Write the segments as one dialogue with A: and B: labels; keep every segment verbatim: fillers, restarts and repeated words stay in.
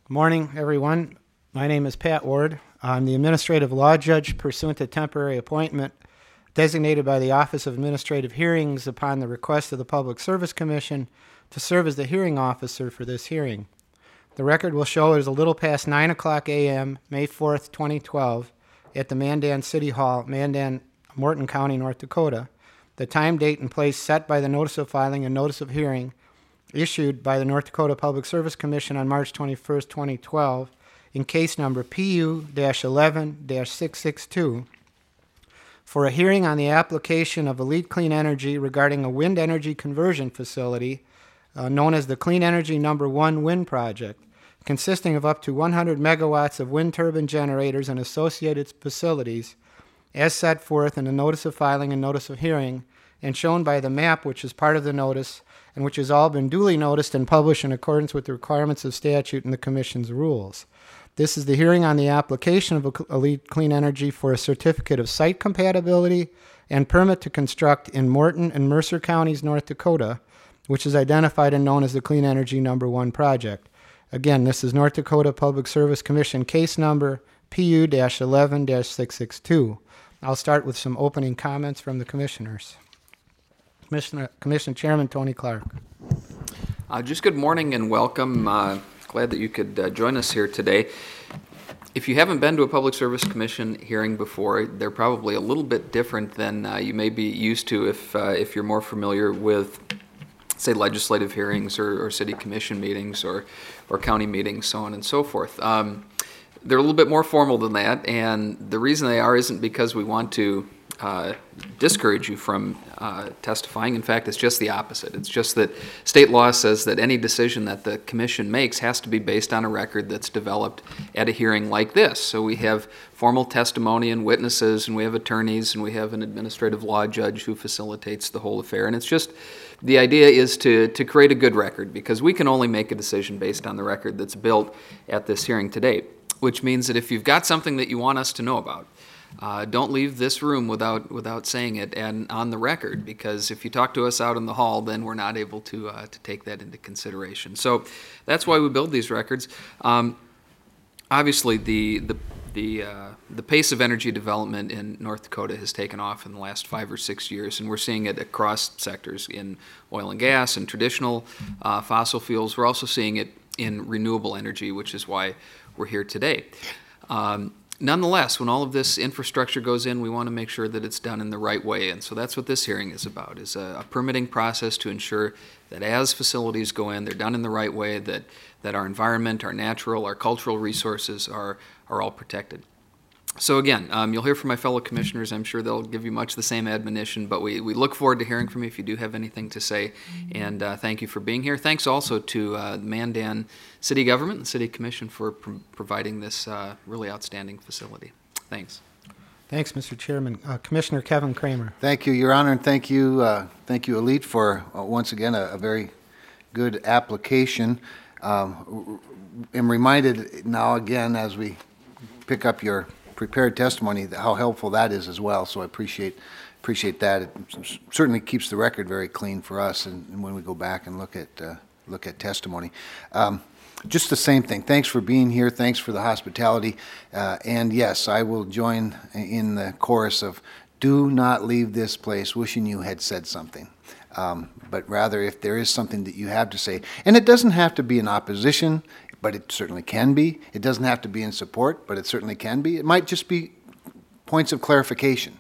A: Morning, everyone. My name is Pat Ward. I'm the Administrative Law Judge pursuant to temporary appointment designated by the Office of Administrative Hearings upon the request of the Public Service Commission to serve as the hearing officer for this hearing. The record will show it is a little past nine o'clock a.m., May fourth, twenty twelve, at the Mandan City Hall, Mandan, Morton County, North Dakota. The time, date, and place set by the notice of filing and notice of hearing issued by the North Dakota Public Service Commission on March twenty-first, twenty twelve, in case number P U eleven dash six six two, for a hearing on the application of Elite Clean Energy regarding a wind energy conversion facility uh, known as the Clean Energy Number One Wind Project, consisting of up to one hundred megawatts of wind turbine generators and associated facilities, as set forth in the notice of filing and notice of hearing, and shown by the map which is part of the notice and which has all been duly noticed and published in accordance with the requirements of statute and the Commission's rules. This is the hearing on the application of Elite Clean Energy for a certificate of site compatibility and permit to construct in Morton and Mercer Counties, North Dakota, which is identified and known as the Clean Energy Number One Project. Again, this is North Dakota Public Service Commission case number P U eleven dash six six two. I'll start with some opening comments from the commissioners. Commissioner, Commission Chairman Tony Clark.
B: Uh, just good morning and welcome. Uh, glad that you could uh, join us here today. If you haven't been to a Public Service Commission hearing before, they're probably a little bit different than uh, you may be used to if uh, if you're more familiar with, say, legislative hearings or, or city commission meetings or, or county meetings, so on and so forth. Um, they're a little bit more formal than that, and the reason they are isn't because we want to Uh, discourage you from uh, testifying. In fact, it's just the opposite. It's just that state law says that any decision that the commission makes has to be based on a record that's developed at a hearing like this. So we have formal testimony and witnesses, and we have attorneys, and we have an administrative law judge who facilitates the whole affair. And it's just, the idea is to, to create a good record, because we can only make a decision based on the record that's built at this hearing today, which means that if you've got something that you want us to know about, Uh, don't leave this room without without saying it and on the record, because if you talk to us out in the hall, then we're not able to uh, to take that into consideration. So that's why we build these records. Um, obviously, the the the uh, the pace of energy development in North Dakota has taken off in the last five or six years, and we're seeing it across sectors in oil and gas and traditional uh, fossil fuels. We're also seeing it in renewable energy, which is why we're here today. Um, Nonetheless, when all of this infrastructure goes in, we want to make sure that it's done in the right way. And so that's what this hearing is about, is a, a permitting process to ensure that as facilities go in, they're done in the right way, that, that our environment, our natural, our cultural resources are, are all protected. So again, um, you'll hear from my fellow commissioners. I'm sure they'll give you much the same admonition, but we, we look forward to hearing from you if you do have anything to say. And uh, thank you for being here. Thanks also to uh, Mandan City Government and City Commission for pr- providing this uh, really outstanding facility. Thanks.
A: Thanks, Mister Chairman. Uh, Commissioner Kevin Kramer.
C: Thank you, Your Honor, and thank you, uh, thank you, Elite, for uh, once again a, a very good application. Um, I'm reminded now again as we pick up your prepared testimony how helpful that is as well. So I appreciate appreciate that. It certainly keeps the record very clean for us, and, and when we go back and look at uh, look at testimony. Um, just the same thing. Thanks for being here. Thanks for the hospitality. Uh, and yes, I will join in the chorus of do not leave this place wishing you had said something. Um, but rather, if there is something that you have to say, and it doesn't have to be in opposition, but it certainly can be. It doesn't have to be in support, but it certainly can be. It might just be points of clarification.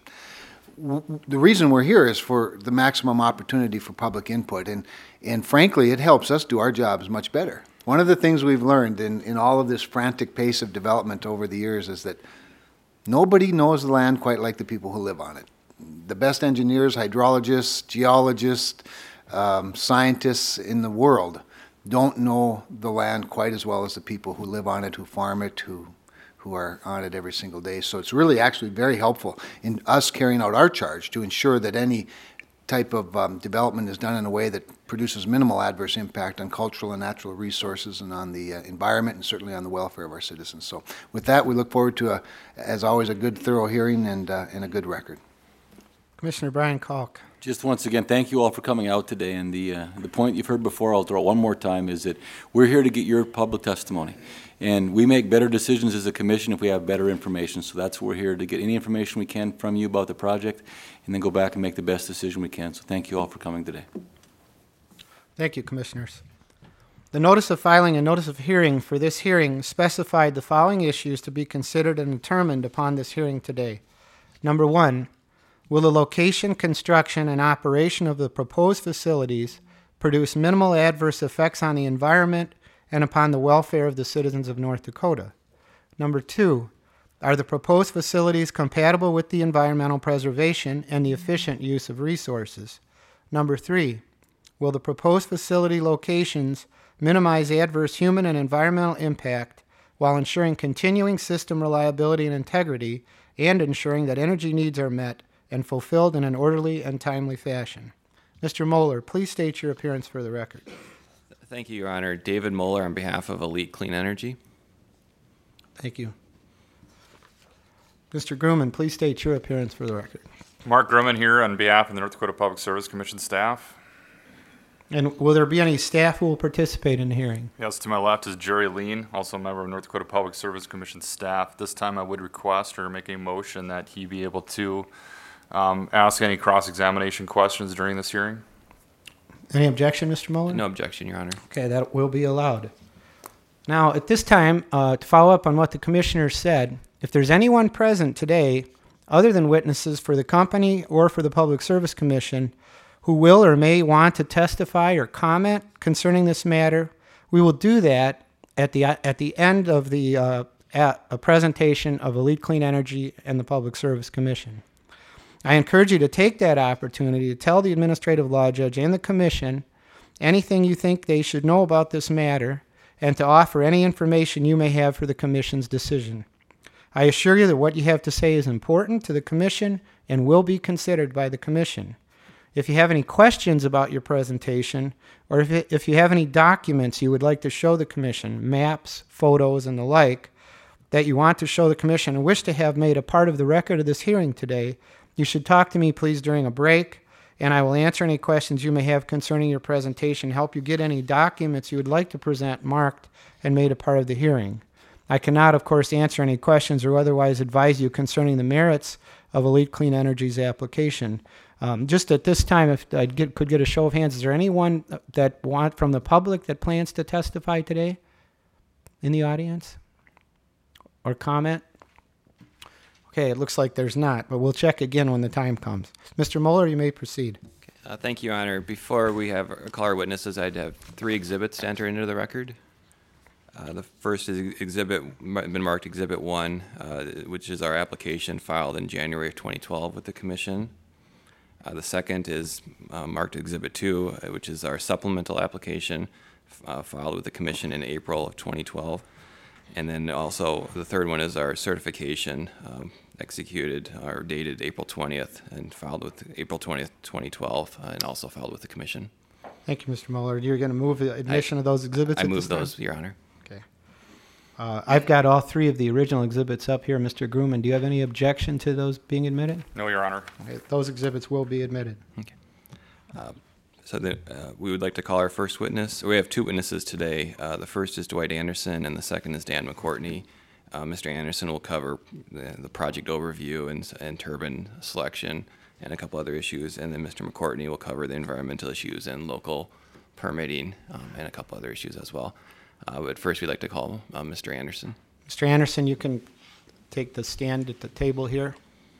C: The reason we're here is for the maximum opportunity for public input, and, and frankly, it helps us do our jobs much better. One of the things we've learned in, in all of this frantic pace of development over the years is that nobody knows the land quite like the people who live on it. The best engineers, hydrologists, geologists, um, scientists in the world don't know the land quite as well as the people who live on it, who farm it, who who are on it every single day. So it's really actually very helpful in us carrying out our charge to ensure that any type of um, development is done in a way that produces minimal adverse impact on cultural and natural resources and on the uh, environment, and certainly on the welfare of our citizens. So with that, we look forward to, a, as always, a good, thorough hearing and, uh, and a good record.
A: Commissioner Brian Kalk.
D: Just once again, thank you all for coming out today. And the uh, the point you've heard before, I'll throw it one more time, is that we're here to get your public testimony. And we make better decisions as a commission if we have better information. So that's what we're here to get any information we can from you about the project and then go back and make the best decision we can. So thank you all for coming today.
A: Thank you, Commissioners. The notice of filing and notice of hearing for this hearing specified the following issues to be considered and determined upon this hearing today. Number one, will the location, construction, and operation of the proposed facilities produce minimal adverse effects on the environment and upon the welfare of the citizens of North Dakota? Number two, are the proposed facilities compatible with the environmental preservation and the efficient use of resources? Number three, will the proposed facility locations minimize adverse human and environmental impact while ensuring continuing system reliability and integrity and ensuring that energy needs are met and fulfilled in an orderly and timely fashion? Mister Moeller, please state your appearance for the record.
E: Thank you, Your Honor. David Moeller on behalf of Elite Clean Energy.
A: Thank you. Mister Grumman, please state your appearance for the record.
F: Mark Grumman here on behalf of the North Dakota Public Service Commission staff.
A: And will there be any staff who will participate in the hearing?
F: Yes, to my left is Jerry Lean, also a member of North Dakota Public Service Commission staff. This time I would request or make a motion that he be able to um, ask any cross-examination questions during this hearing.
A: Any objection, Mister Moeller?
E: No objection, Your Honor.
A: Okay, that will be allowed. Now, at this time, uh, to follow up on what the commissioner said, if there's anyone present today other than witnesses for the company or for the Public Service Commission who will or may want to testify or comment concerning this matter, we will do that at the at the end of the uh, at a presentation of Elite Clean Energy and the Public Service Commission. I encourage you to take that opportunity to tell the administrative law judge and the commission anything you think they should know about this matter and to offer any information you may have for the commission's decision. I assure you that what you have to say is important to the commission and will be considered by the commission. If you have any questions about your presentation, or if, it, if you have any documents you would like to show the commission, maps, photos, and the like, that you want to show the commission and wish to have made a part of the record of this hearing today, you should talk to me, please, during a break, and I will answer any questions you may have concerning your presentation, help you get any documents you would like to present marked and made a part of the hearing. I cannot, of course, answer any questions or otherwise advise you concerning the merits of Elite Clean Energy's application. Um, just at this time, if I get, could get a show of hands, is there anyone that want from the public that plans to testify today in the audience or comment? Okay, it looks like there's not, but we'll check again when the time comes. Mister Moeller, you may proceed.
E: Okay. Uh, thank you, Your Honor. Before we have call our witnesses, I'd have three exhibits to enter into the record. Uh, the first is exhibit, been marked Exhibit one, uh, which is our application filed in January of twenty twelve with the Commission. Uh, the second is uh, marked Exhibit two, uh, which is our supplemental application uh, filed with the Commission in April of twenty twelve. And then also the third one is our certification um, executed or dated April twentieth and filed with April twentieth, twenty twelve, uh, and also filed with the Commission.
A: Thank you, Mister Mueller. You're going to move the admission I, of those exhibits?
E: I
A: at
E: move
A: this time?
E: those, Your Honor.
A: Okay. Uh, I've got all three of the original exhibits up here, Mister Grumman. Do you have any objection to those being admitted?
F: No, Your Honor.
A: Okay, those exhibits will be admitted.
E: Okay. Uh, So the, uh, we would like to call our first witness. We have two witnesses today. Uh, the first is Dwight Anderson, and the second is Dan McCourtney. Uh, Mister Anderson will cover the, the project overview and, and turbine selection and a couple other issues, and then Mister McCourtney will cover the environmental issues and local permitting um, and a couple other issues as well. Uh, but first, we'd like to call uh, Mister Anderson.
A: Mister Anderson, you can take the stand at the table here.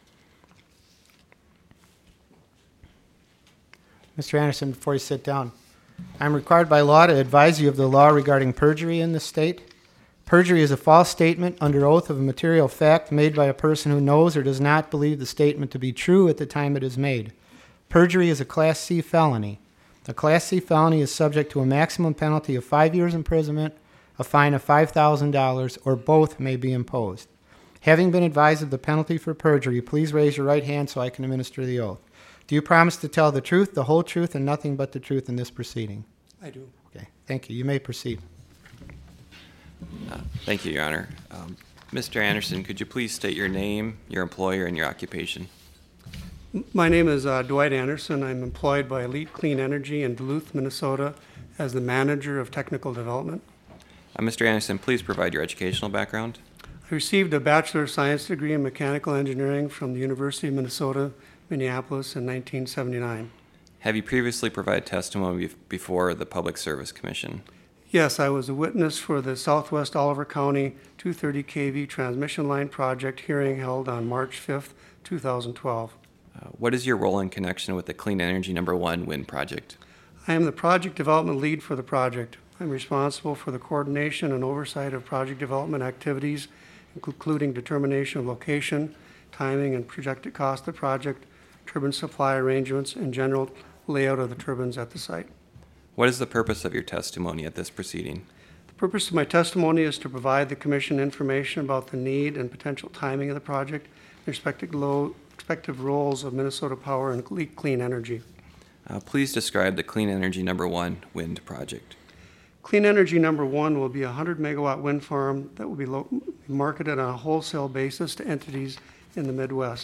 A: Mister Anderson, before you sit down, I'm required by law to advise you of the law regarding perjury in this state. Perjury is a false statement under oath of a material fact made by a person who knows or does not believe the statement to be true at the time it is made. Perjury is a Class C felony. A Class C felony is subject to a maximum penalty of five years imprisonment, a fine of five thousand dollars, or both may be imposed. Having been advised of the penalty for perjury, please raise your right hand so I can administer the oath. Do you promise to tell the truth, the whole truth, and nothing but the truth in this proceeding?
G: I do.
A: Okay, thank you. You may proceed.
E: Uh, thank you, Your Honor. Um, Mister Anderson, could you please state your name, your employer, and your occupation?
G: My name is uh, Dwight Anderson. I'm employed by Elite Clean Energy in Duluth, Minnesota as the Manager of Technical Development.
E: Uh, Mister Anderson, please provide your educational background.
G: I received a Bachelor of Science degree in Mechanical Engineering from the University of Minnesota, Minneapolis in nineteen seventy-nine.
E: Have you previously provided testimony bef- before the Public Service Commission?
G: Yes, I was a witness for the Southwest Oliver County two thirty K V transmission line project hearing held on March fifth, two thousand twelve.
E: Uh, what is your role in connection with the Clean Energy Number One wind project?
G: I am the project development lead for the project. I'm responsible for the coordination and oversight of project development activities, including determination of location, timing, and projected cost of the project, turbine supply arrangements, and general layout of the turbines at the site.
E: What is the purpose of your testimony at this proceeding?
G: The purpose of my testimony is to provide the Commission information about the need and potential timing of the project, respective, low, respective roles of Minnesota Power and Elite Clean Energy.
E: Uh, please describe the Clean Energy Number One wind project.
G: Clean Energy Number One will be a one hundred megawatt wind farm that will be lo- marketed on a wholesale basis to entities in the Midwest.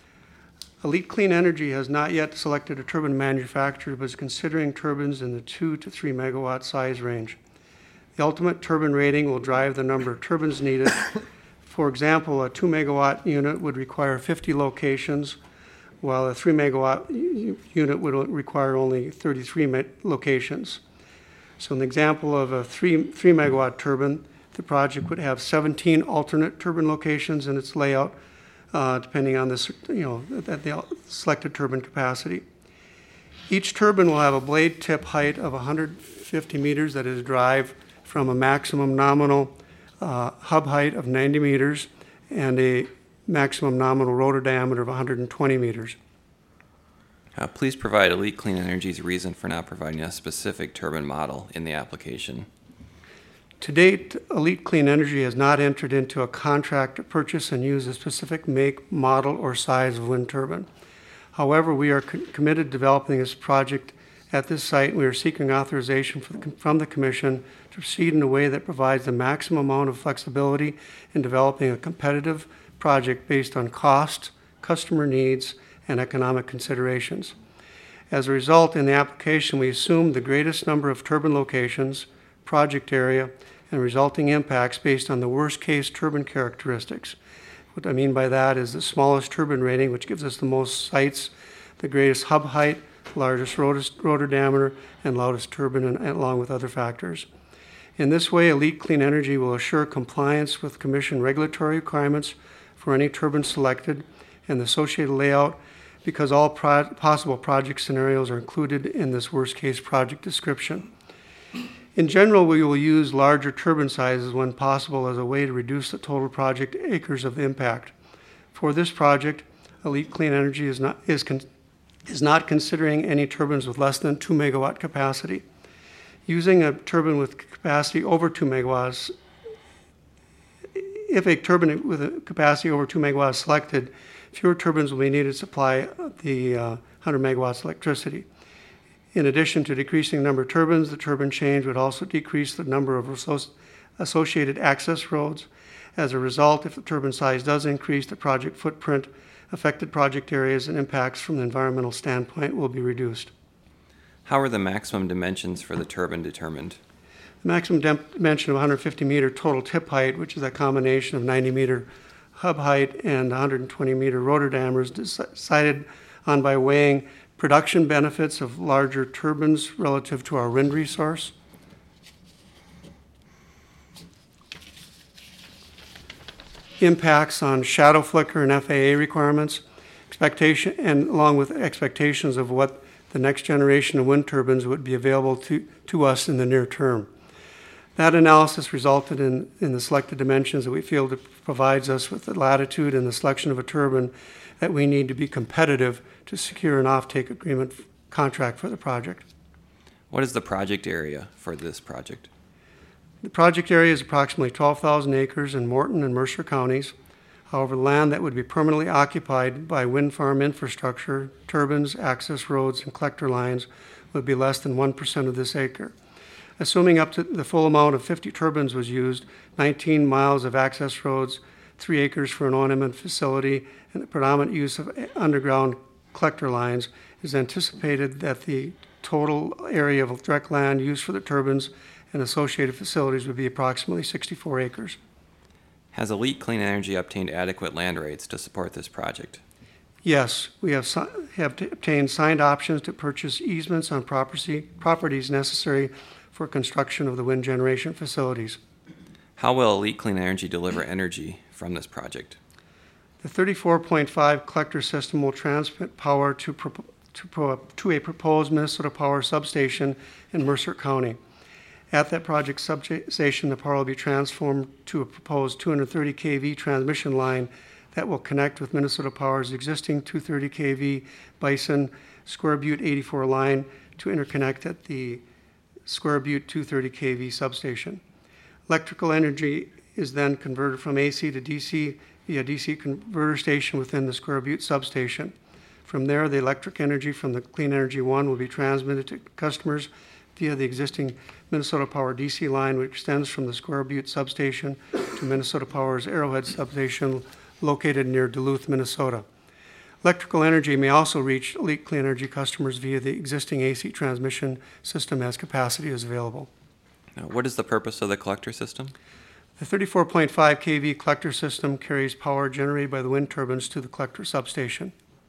G: Elite Clean Energy has not yet selected a turbine manufacturer, but is considering turbines in the two to three megawatt size range. The ultimate turbine rating will drive the number of turbines needed. For example, a two megawatt unit would require fifty locations, while a three megawatt u- unit would require only thirty-three me- locations. So an example of a three, three megawatt turbine, the project would have seventeen alternate turbine locations in its layout, uh, depending on this, you know, at the selected turbine capacity. Each turbine will have a blade tip height of one hundred fifty meters that is derived from a maximum nominal uh, hub height of ninety meters and a maximum nominal rotor diameter of one hundred twenty meters.
E: Uh, please provide Elite Clean Energy's reason for not providing a specific turbine model in the application.
G: To date, Elite Clean Energy has not entered into a contract to purchase and use a specific make, model, or size of wind turbine. However, we are co- committed to developing this project at this site, and we are seeking authorization for the, from the Commission to proceed in a way that provides the maximum amount of flexibility in developing a competitive project based on cost, customer needs, and economic considerations. As a result, in the application, we assume the greatest number of turbine locations, project area, and resulting impacts based on the worst-case turbine characteristics. What I mean by that is the smallest turbine rating, which gives us the most sites, the greatest hub height, largest rotor, rotor diameter, and loudest turbine, and, and along with other factors. In this way, Elite Clean Energy will assure compliance with Commission regulatory requirements for any turbine selected and the associated layout, because all pro- possible project scenarios are included in this worst-case project description. In general, we will use larger turbine sizes when possible as a way to reduce the total project acres of impact. For this project, Elite Clean Energy is not, is con- is not considering any turbines with less than two megawatt capacity. Using a turbine with capacity over two megawatts, if a turbine with a capacity over two megawatts is selected, fewer turbines will be needed to supply the uh, one hundred megawatts electricity. In addition to decreasing the number of turbines, the turbine change would also decrease the number of asso- associated access roads. As a result, if the turbine size does increase, the project footprint, affected project areas, and impacts from the environmental standpoint will be reduced.
E: How are the maximum dimensions for the turbine determined?
G: The maximum dimension of one hundred fifty meter total tip height, which is a combination of ninety meter hub height and one hundred twenty meter rotor diameter, is decided on by weighing production benefits of larger turbines relative to our wind resource, impacts on shadow flicker and F A A requirements, expectation, and along with expectations of what the next generation of wind turbines would be available to, to us in the near term. That analysis resulted in, in the selected dimensions that we feel that provides us with the latitude and the selection of a turbine that we need to be competitive to secure an offtake agreement contract for the project.
E: What is the project area for this project?
G: The project area is approximately twelve thousand acres in Morton and Mercer counties. However, land that would be permanently occupied by wind farm infrastructure, turbines, access roads, and collector lines would be less than one percent of this acre. Assuming up to the full amount of fifty turbines was used, nineteen miles of access roads, three acres for an O and M facility, and the predominant use of underground collector lines, it is anticipated that the total area of direct land used for the turbines and associated facilities would be approximately sixty-four acres.
E: Has Elite Clean Energy obtained adequate land rights to support this project?
G: Yes, we have, si- have t- obtained signed options to purchase easements on property, properties necessary for construction of the wind generation facilities.
E: How will Elite Clean Energy deliver energy from this project?
G: The thirty-four point five collector system will transmit power to, pro- to, pro- to a proposed Minnesota Power substation in Mercer County. At that project substation, the power will be transformed to a proposed two hundred thirty k V transmission line that will connect with Minnesota Power's existing two hundred thirty k V Bison Square Butte eighty-four line to interconnect at the Square Butte two hundred thirty k V substation. Electrical energy is then converted from A C to D C via D C converter station within the Square Butte substation. From there, the electric energy from the Clean Energy One will be transmitted to customers via the existing Minnesota Power D C line, which extends from the Square Butte substation to Minnesota Power's Arrowhead substation located near Duluth, Minnesota. Electrical energy may also reach Elite Clean Energy customers via the existing A C transmission system as capacity is available.
E: Now, what is the purpose of the collector system?
G: The thirty-four point five k V collector system carries power generated by the wind turbines to the collector substation.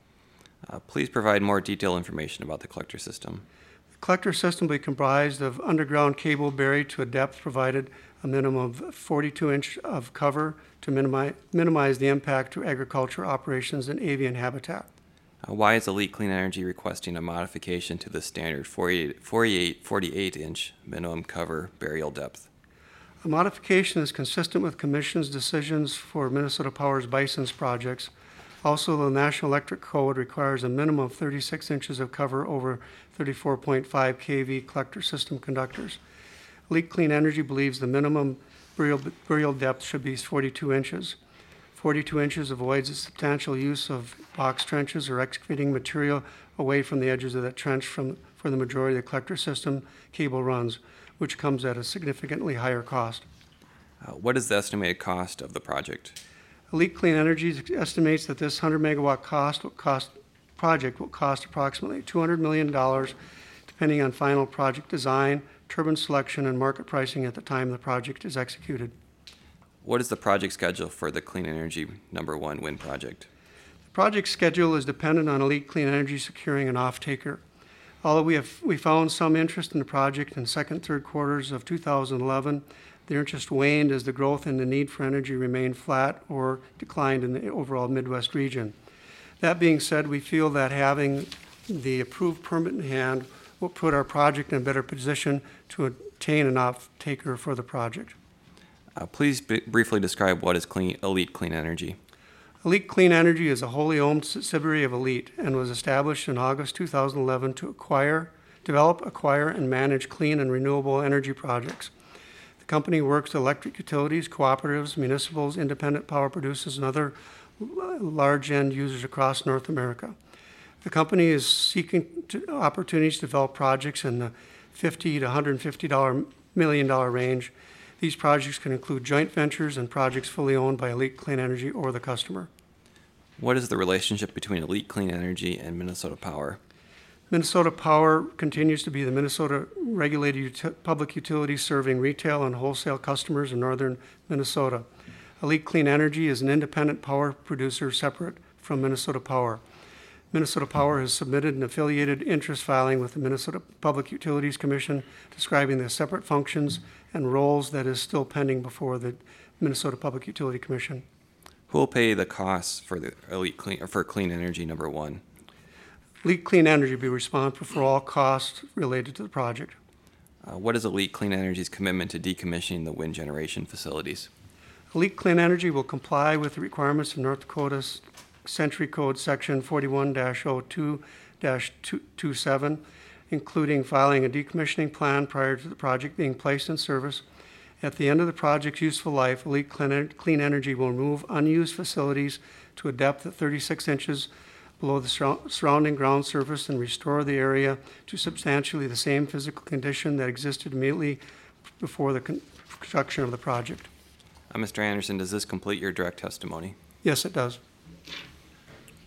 E: Uh, please provide more detailed information about the collector system.
G: The collector system will be comprised of underground cable buried to a depth provided a minimum of forty-two inch of cover to minimize, minimize the impact to agriculture operations and avian habitat.
E: Uh, why is Elite Clean Energy requesting a modification to the standard forty-eight, forty-eight, forty-eight inch minimum cover burial depth?
G: A modification is consistent with Commission's decisions for Minnesota Power's Bison's projects. Also, the National Electric Code requires a minimum of thirty-six inches of cover over thirty-four point five k V collector system conductors. Elite Clean Energy believes the minimum burial, burial depth should be forty-two inches. forty-two inches avoids the substantial use of box trenches or excavating material away from the edges of that trench from, for the majority of the collector system cable runs, which comes at a significantly higher cost.
E: Uh, what is the estimated cost of the project?
G: Elite Clean Energy estimates that this one hundred megawatt cost will cost project will cost approximately two hundred million dollars, depending on final project design, turbine selection, and market pricing at the time the project is executed.
E: What is the project schedule for the Clean Energy Number One wind project?
G: The project schedule is dependent on Elite Clean Energy securing an off-taker. Although we have we found some interest in the project in the second, third quarters of two thousand eleven, the interest waned as the growth and the need for energy remained flat or declined in the overall Midwest region. That being said, we feel that having the approved permit in hand will put our project in a better position to obtain an off-taker for the project.
E: Uh, please b- briefly describe what is clean, Elite Clean Energy.
G: Elite Clean Energy is a wholly owned subsidiary of Elite and was established in August two thousand eleven to acquire, develop, acquire, and manage clean and renewable energy projects. The company works with electric utilities, cooperatives, municipals, independent power producers, and other large end users across North America. The company is seeking to opportunities to develop projects in the fifty to one hundred fifty million dollars range. These projects can include joint ventures and projects fully owned by Elite Clean Energy or the customer.
E: What is the relationship between Elite Clean Energy and Minnesota Power?
G: Minnesota Power continues to be the Minnesota regulated uti- public utility serving retail and wholesale customers in northern Minnesota. Elite Clean Energy is an independent power producer separate from Minnesota Power. Minnesota Power has submitted an affiliated interest filing with the Minnesota Public Utilities Commission describing the separate functions and roles that is still pending before the Minnesota Public Utility Commission.
E: Who will pay the costs for the Elite Clean or for Clean Energy Number One?
G: Elite Clean Energy will be responsible for all costs related to the project.
E: Uh, what is Elite Clean Energy's commitment to decommissioning the wind generation facilities?
G: Elite Clean Energy will comply with the requirements of North Dakota's Century Code Section forty-one dash oh two dash two twenty-seven, including filing a decommissioning plan prior to the project being placed in service. At the end of the project's useful life, Elite Clean Energy will remove unused facilities to a depth of thirty-six inches below the surrounding ground surface and restore the area to substantially the same physical condition that existed immediately before the construction of the project.
E: Uh, Mister Anderson, does this complete your direct testimony?
G: Yes, it does.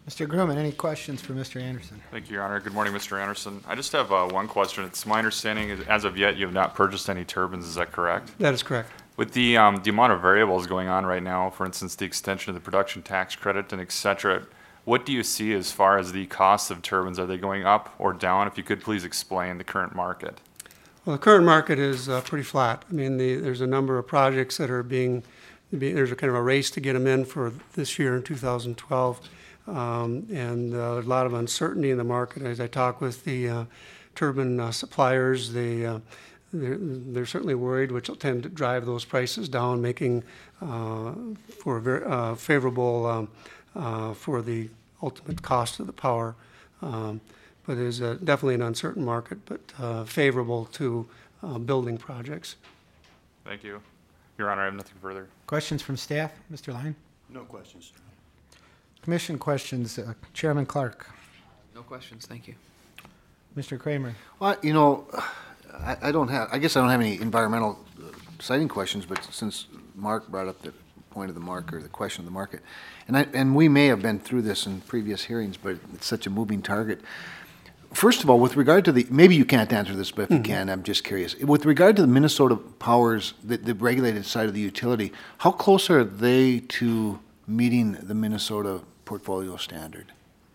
A: Mister Grumman, any questions for Mister Anderson?
F: Thank you, Your Honor. Good morning, Mister Anderson. I just have uh, one question. It's my understanding, is, as of yet, you have not purchased any turbines. Is that correct?
G: That is correct.
F: With the, um, the amount of variables going on right now, for instance, the extension of the production tax credit and et cetera, what do you see as far as the costs of turbines? Are they going up or down? If you could please explain the current market.
G: Well, the current market is uh, pretty flat. I mean, the, there's a number of projects that are being, be, there's a kind of a race to get them in for this year in two thousand twelve. Um, and uh, there's a lot of uncertainty in the market. As I talk with the uh, turbine uh, suppliers, they, uh, they're, they're certainly worried, which will tend to drive those prices down, making uh, for a very uh, favorable um, uh, for the ultimate cost of the power. Um, but it is uh, definitely an uncertain market, but uh, favorable to uh, building projects.
F: Thank you. Your Honor, I have nothing further.
A: Questions from staff? Mister Line?
H: No questions.
A: Commission questions. Uh, Chairman Clark.
B: No questions, thank you.
A: Mister Kramer.
C: Well, you know, I, I don't have, I guess I don't have any environmental uh, siting questions, but since Mark brought up the point of the market, or the question of the market, and I, and we may have been through this in previous hearings, but it's such a moving target. First of all, with regard to the, maybe you can't answer this, but if you can, I'm just curious. With regard to the Minnesota Powers, the, the regulated side of the utility, how close are they to meeting the Minnesota portfolio standard?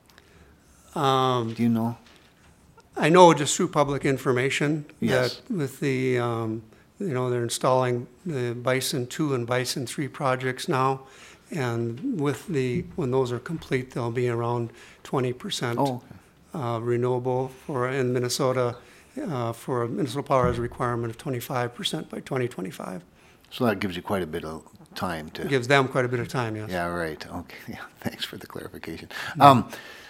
G: Um,
C: Do you know?
G: I know just through public information
C: Yes.
G: that with the, um, you know, they're installing the Bison two and Bison three projects now. And with the, when those are complete, they'll be around twenty percent
C: Oh, okay.
G: uh, renewable for, in Minnesota, uh, for Minnesota Power has a requirement of twenty-five percent by twenty twenty-five.
C: So that gives you quite a bit of time to.
G: It gives them quite a bit of time, yes.
C: Yeah, right. Okay. Yeah, thanks for the clarification. Um,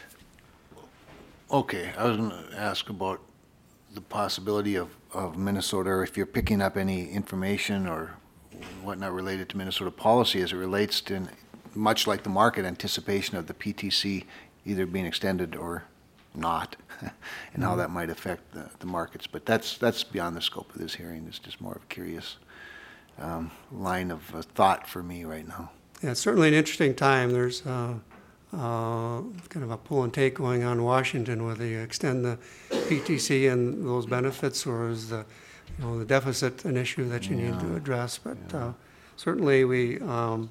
C: okay, I was going to ask about the possibility of, of Minnesota, or if you're picking up any information or whatnot related to Minnesota policy as it relates to, much like the market, anticipation of the P T C either being extended or not, and how that might affect the, the markets. But that's that's beyond the scope of this hearing. It's just more of a curious um, line of uh, thought for me right now.
G: Yeah, it's certainly an interesting time. There's uh, uh, kind of a pull and take going on in Washington, whether you extend the P T C and those benefits, or is the, you know, the deficit an issue that you need to address. But uh, certainly we, um,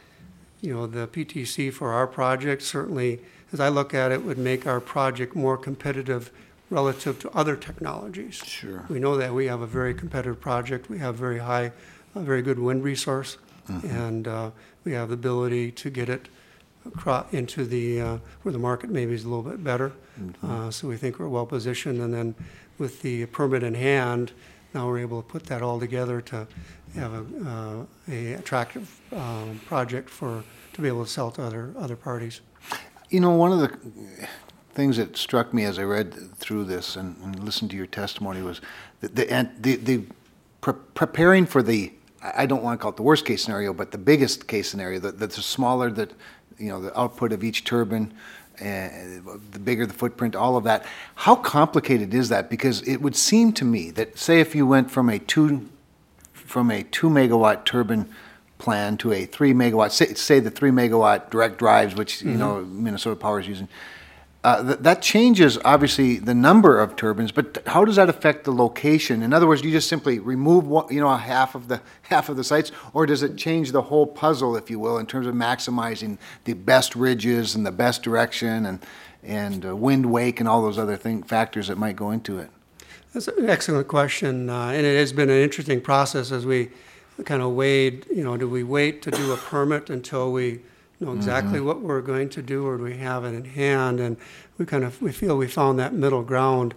G: you know, the P T C for our project certainly, as I look at it, would make our project more competitive relative to other technologies.
C: Sure.
G: We know that we have a very competitive project. We have very high, a very good wind resource,
C: Mm-hmm.
G: and uh, we have the ability to get it across into the uh, where the market maybe is a little bit better.
C: Mm-hmm.
G: Uh, so we think we're well positioned, and then with the permit in hand, now we're able to put that all together to have a, uh, a attractive um, project for to be able to sell to other other parties.
C: You know, one of the things that struck me as I read through this and, and listened to your testimony was the the, and the, the pre- preparing for the, I don't want to call it the worst case scenario, but the biggest case scenario, that the, the smaller that, you know, the output of each turbine, and the bigger the footprint, all of that. How complicated is that? Because it would seem to me that, say, if you went from a two from a two megawatt turbine plan to a three megawatt, say, say the three megawatt direct drives, which you mm-hmm. know Minnesota Power is using, uh, th- that changes obviously the number of turbines. But how does that affect the location? In other words, do you just simply remove one, you know, half of the half of the sites, or does it change the whole puzzle, if you will, in terms of maximizing the best ridges and the best direction and and uh, wind wake and all those other thing factors that might go into it?
G: That's an excellent question, uh, and it has been an interesting process as we kind of weighed, you know, do we wait to do a permit until we know exactly mm-hmm. what we're going to do, or do we have it in hand? And we kind of, we feel we found that middle ground.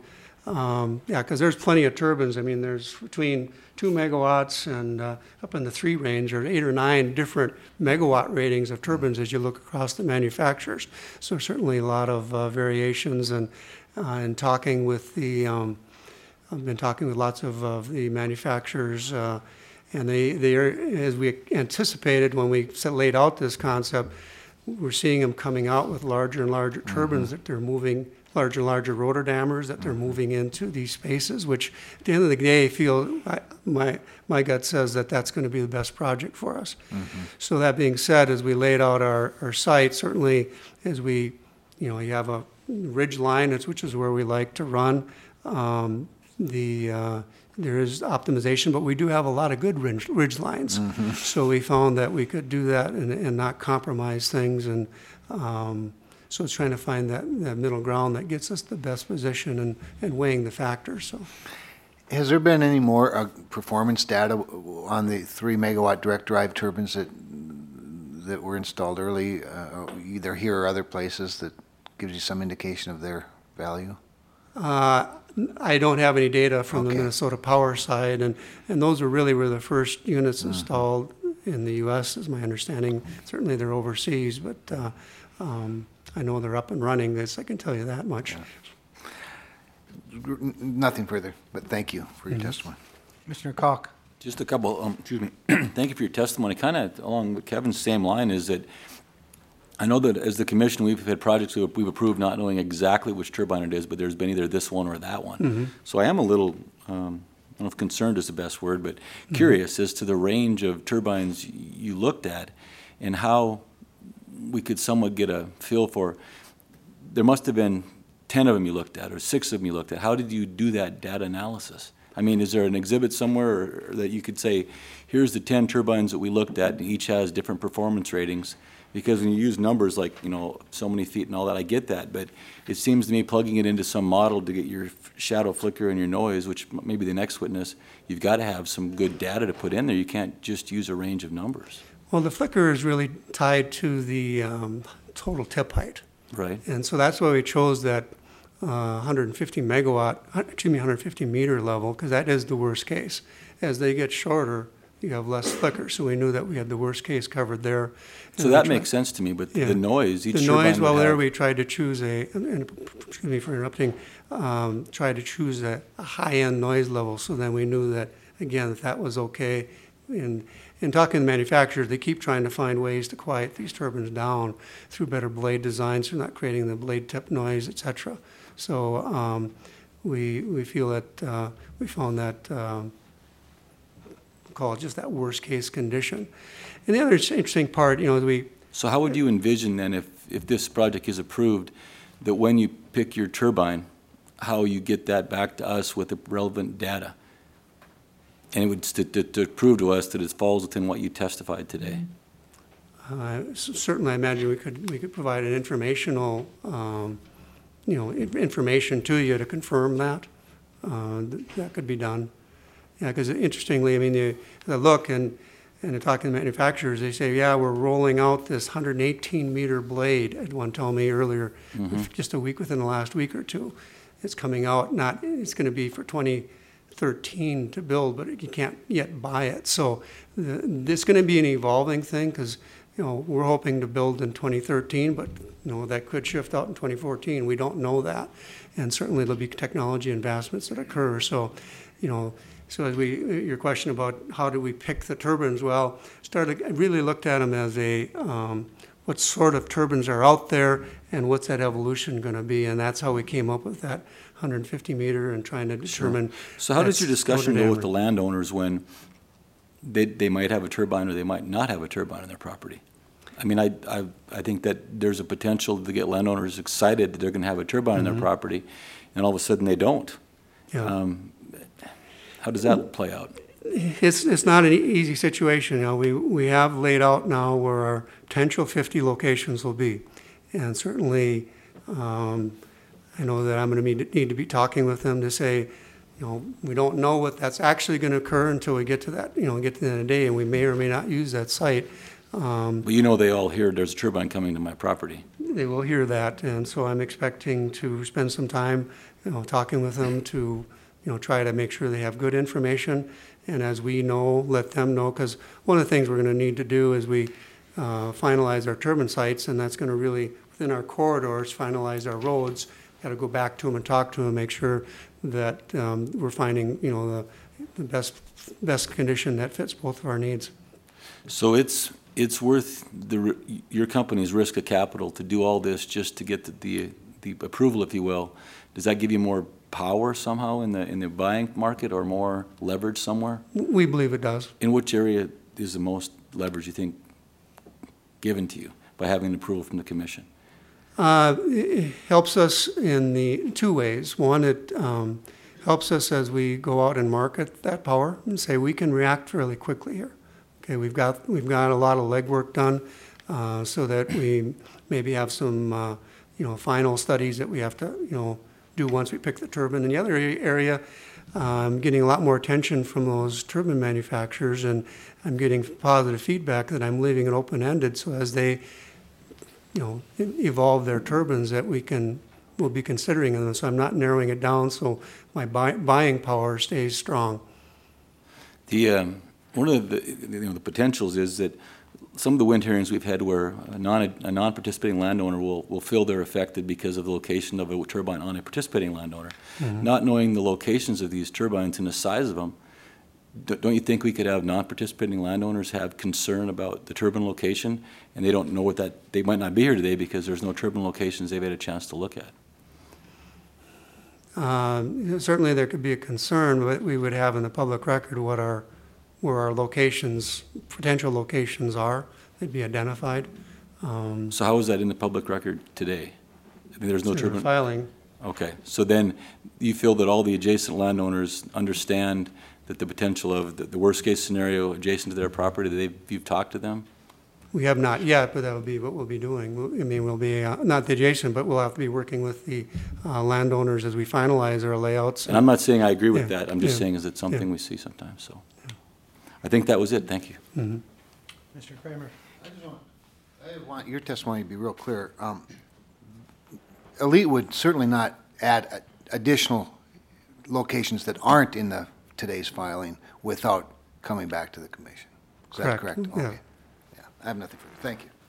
G: Um, yeah, because there's plenty of turbines. I mean, there's between two megawatts and uh, up in the three range, or eight or nine different megawatt ratings of turbines as you look across the manufacturers. So certainly a lot of uh, variations, and uh, and talking with the, um, I've been talking with lots of, of the manufacturers, uh, and they, they are, as we anticipated when we set, laid out this concept, we're seeing them coming out with larger and larger turbines, mm-hmm. that they're moving, larger and larger rotor dammers that they're moving into these spaces, which at the end of the day, I feel, I, my my gut says that that's going to be the best project for us. Mm-hmm. So that being said, as we laid out our, our site, certainly as we you know, you have a ridge line, it's- which is where we like to run. Um, the uh, there is optimization, but we do have a lot of good ridge, ridge lines. So we found that we could do that and, and not compromise things. And um, so it's trying to find that, that middle ground that gets us the best position and, and weighing the factors. So.
C: Has there been any more uh, performance data on the three megawatt direct drive turbines that that were installed early, uh, either here or other places, that gives you some indication of their value?
G: Uh, I don't have any data from
C: Okay.
G: the Minnesota Power side, and, and those were really were the first units
C: Mm-hmm.
G: installed in the U S, is my understanding. Certainly they're overseas, but uh, um, I know they're up and running. This I can tell you that much.
C: N- Nothing further, but thank you for your
G: Mhm.
C: testimony.
A: Commissioner Kalk.
D: Just a couple, um, excuse me, thank you for your testimony. Kind of along with Kevin's same line is that I know that as the commission, we've had projects that we've approved not knowing exactly which turbine it is, but there's been either this one or that one.
G: Mhm.
D: So I am a little, um, I don't know if concerned is the best word, but curious as to the range of turbines y- you looked at and how we could somewhat get a feel for, there must have been ten of them you looked at or six of them you looked at. How did you do that data analysis? I mean, is there an exhibit somewhere or- that you could say, here's the ten turbines that we looked at, and each has different performance ratings? Because when you use numbers like, you know, so many feet and all that, I get that, but it seems to me plugging it into some model to get your f- shadow flicker and your noise, which m- maybe the next witness, you've got to have some good data to put in there. You can't just use a range of numbers,
G: Well, the flicker is really tied to the um, total tip height.
D: right?
G: And so that's why we chose that uh, one hundred fifty megawatt, uh, excuse me, one hundred fifty meter level, because that is the worst case. As they get shorter, you have less flicker. So we knew that we had the worst case covered there.
D: So
G: And
D: that
G: we tried-
D: makes sense to me, but
G: Yeah.
D: the noise, each
G: The
D: turbine
G: noise, well,
D: would
G: there
D: have-
G: we tried to choose a, and- and, excuse me for interrupting, um, tried to choose a, a high-end noise level, so then we knew that, again, that that was okay. And in talking to manufacturers, they keep trying to find ways to quiet these turbines down through better blade designs, so not creating the blade tip noise, et cetera. So um, we, we feel that, uh, we found that, um, call it just that worst-case condition. And the other interesting part, you know, is we,
D: So how would you envision then, if, if this project is approved, that when you pick your turbine, how you get that back to us with the relevant data? And it would, to, to, to prove to us that it falls within what you testified today.
G: Uh, c- Certainly, I imagine we could, we could provide an informational, um, you know, in- information to you to confirm that. Uh, th- That could be done. Yeah, because interestingly, I mean, you you look and, and they're talking to manufacturers, they say, yeah, we're rolling out this one hundred eighteen meter blade, as one told me earlier, just a week within the last week or two. It's coming out, not, it's going to be for twenty thirteen to build, but you can't yet buy it. So the, this is going to be an evolving thing, because, you know, we're hoping to build in twenty thirteen, but, you know, that could shift out in twenty fourteen. We don't know that. And certainly there'll be technology advancements that occur. So, you know, so as we, your question about how do we pick the turbines, well, started, I really looked at them as a, um, what sort of turbines are out there and what's that evolution going to be? And that's how we came up with that one hundred fifty meter and trying to determine.
D: So how does your
G: that's
D: discussion
G: Notre
D: go with the
G: Dame.
D: landowners when they, they might have a turbine or they might not have a turbine on their property? I mean, I, I, I think that there's a potential to get landowners excited that they're gonna have a turbine on their property, and all of a sudden they don't.
G: Yeah.
D: Um, How does that play out?
G: It's, it's not an e- easy situation. You know, we, we have laid out now where our potential fifty locations will be. And certainly, um, I know that I'm gonna need, need to be talking with them to say, you know, we don't know what that's actually gonna occur until we get to that, you know, get to the end of the day, and we may or may not use that site. Um,
D: But you know they all hear there's a turbine coming to my property.
G: They will hear that, and so I'm expecting to spend some time, you know, talking with them to, you know, try to make sure they have good information, and as we know, let them know, because one of the things we're gonna need to do is we uh, finalize our turbine sites, and that's gonna really, within our corridors, finalize our roads. Gotta go back to them and talk to them, make sure that um, we're finding, you know, the, the best, best condition that fits both of our needs.
D: So it's, it's worth the, ri- your company's risk of capital to do all this just to get the, the, the approval, if you will. Does that give you more power somehow in the, in the buying market or more leverage somewhere?
G: We believe it does.
D: In which area is the most leverage, you think, given to you by having approval from the commission?
G: Uh, it helps us in the two ways. One, it um, helps us as we go out and market that power and say we can react fairly quickly here. Okay, we've got we've got a lot of legwork done uh, so that we maybe have some uh, you know final studies that we have to you know do once we pick the turbine. In the other area, I'm getting a lot more attention from those turbine manufacturers, and I'm getting positive feedback that I'm leaving it open-ended. So as they you know, evolve their turbines that we can, will be considering them. So I'm not narrowing it down so my buy, buying power stays strong.
D: The, um, one of the, you know, the potentials is that some of the wind hearings we've had where a, non, a non-participating landowner will, will feel they're affected because of the location of a turbine on a participating landowner. Mm-hmm. Not knowing the locations of these turbines and the size of them, don't you think we could have non-participating landowners have concern about the turbine location, and they don't know what that, they might not be here today because there's no turbine locations they've had a chance to look at?
G: Uh, certainly there could be a concern, but we would have in the public record what our, where our locations, potential locations are. They'd be identified. Um,
D: so how is that in the public record today? I mean, there's no turbine
G: filing.
D: Okay, so then you feel that all the adjacent landowners understand that the potential of the, the worst-case scenario adjacent to their property, that they've, you've talked to them?
G: We have not yet, but that will be what we'll be doing. We'll, I mean, we'll be, uh, not the adjacent, but we'll have to be working with the uh, landowners as we finalize our layouts.
D: And I'm not saying I agree with
G: Yeah,
D: that. I'm just
G: yeah,
D: saying is it something
G: yeah.
D: we see sometimes. So yeah. I think that was it. Thank you.
G: Mm-hmm.
A: Mister Kramer.
C: I just want, I just want your testimony to be real clear. Um, Elite would certainly not add a, additional locations that aren't in the today's filing without coming back to the commission. Is that
G: Correct.
C: correct?
G: Yeah.
C: Okay. Yeah. I have nothing further. Thank you.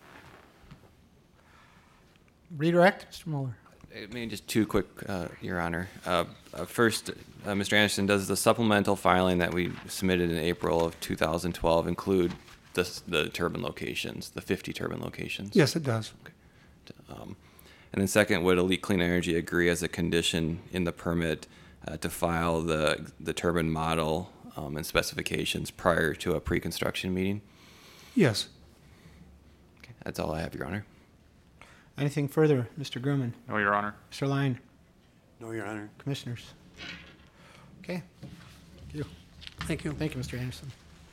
A: Redirect, Mister Mueller.
E: Maybe just two quick, uh, Your Honor. Uh, uh, first, uh, Mister Anderson, does the supplemental filing that we submitted in April of two thousand twelve include the, the turbine locations, the fifty turbine locations?
G: Yes, it does.
E: Okay. Um, and then second, would Elite Clean Energy agree as a condition in the permit uh, to file the, the turbine model um, and specifications prior to a pre-construction meeting?
G: Yes.
E: Okay, that's all I have, Your Honor.
A: Anything further, Mister Grumman?
F: No, Your Honor.
A: Mister Line?
H: No, Your Honor.
A: Commissioners? Okay. Thank you.
G: Thank you.
A: Thank you, Mister Anderson.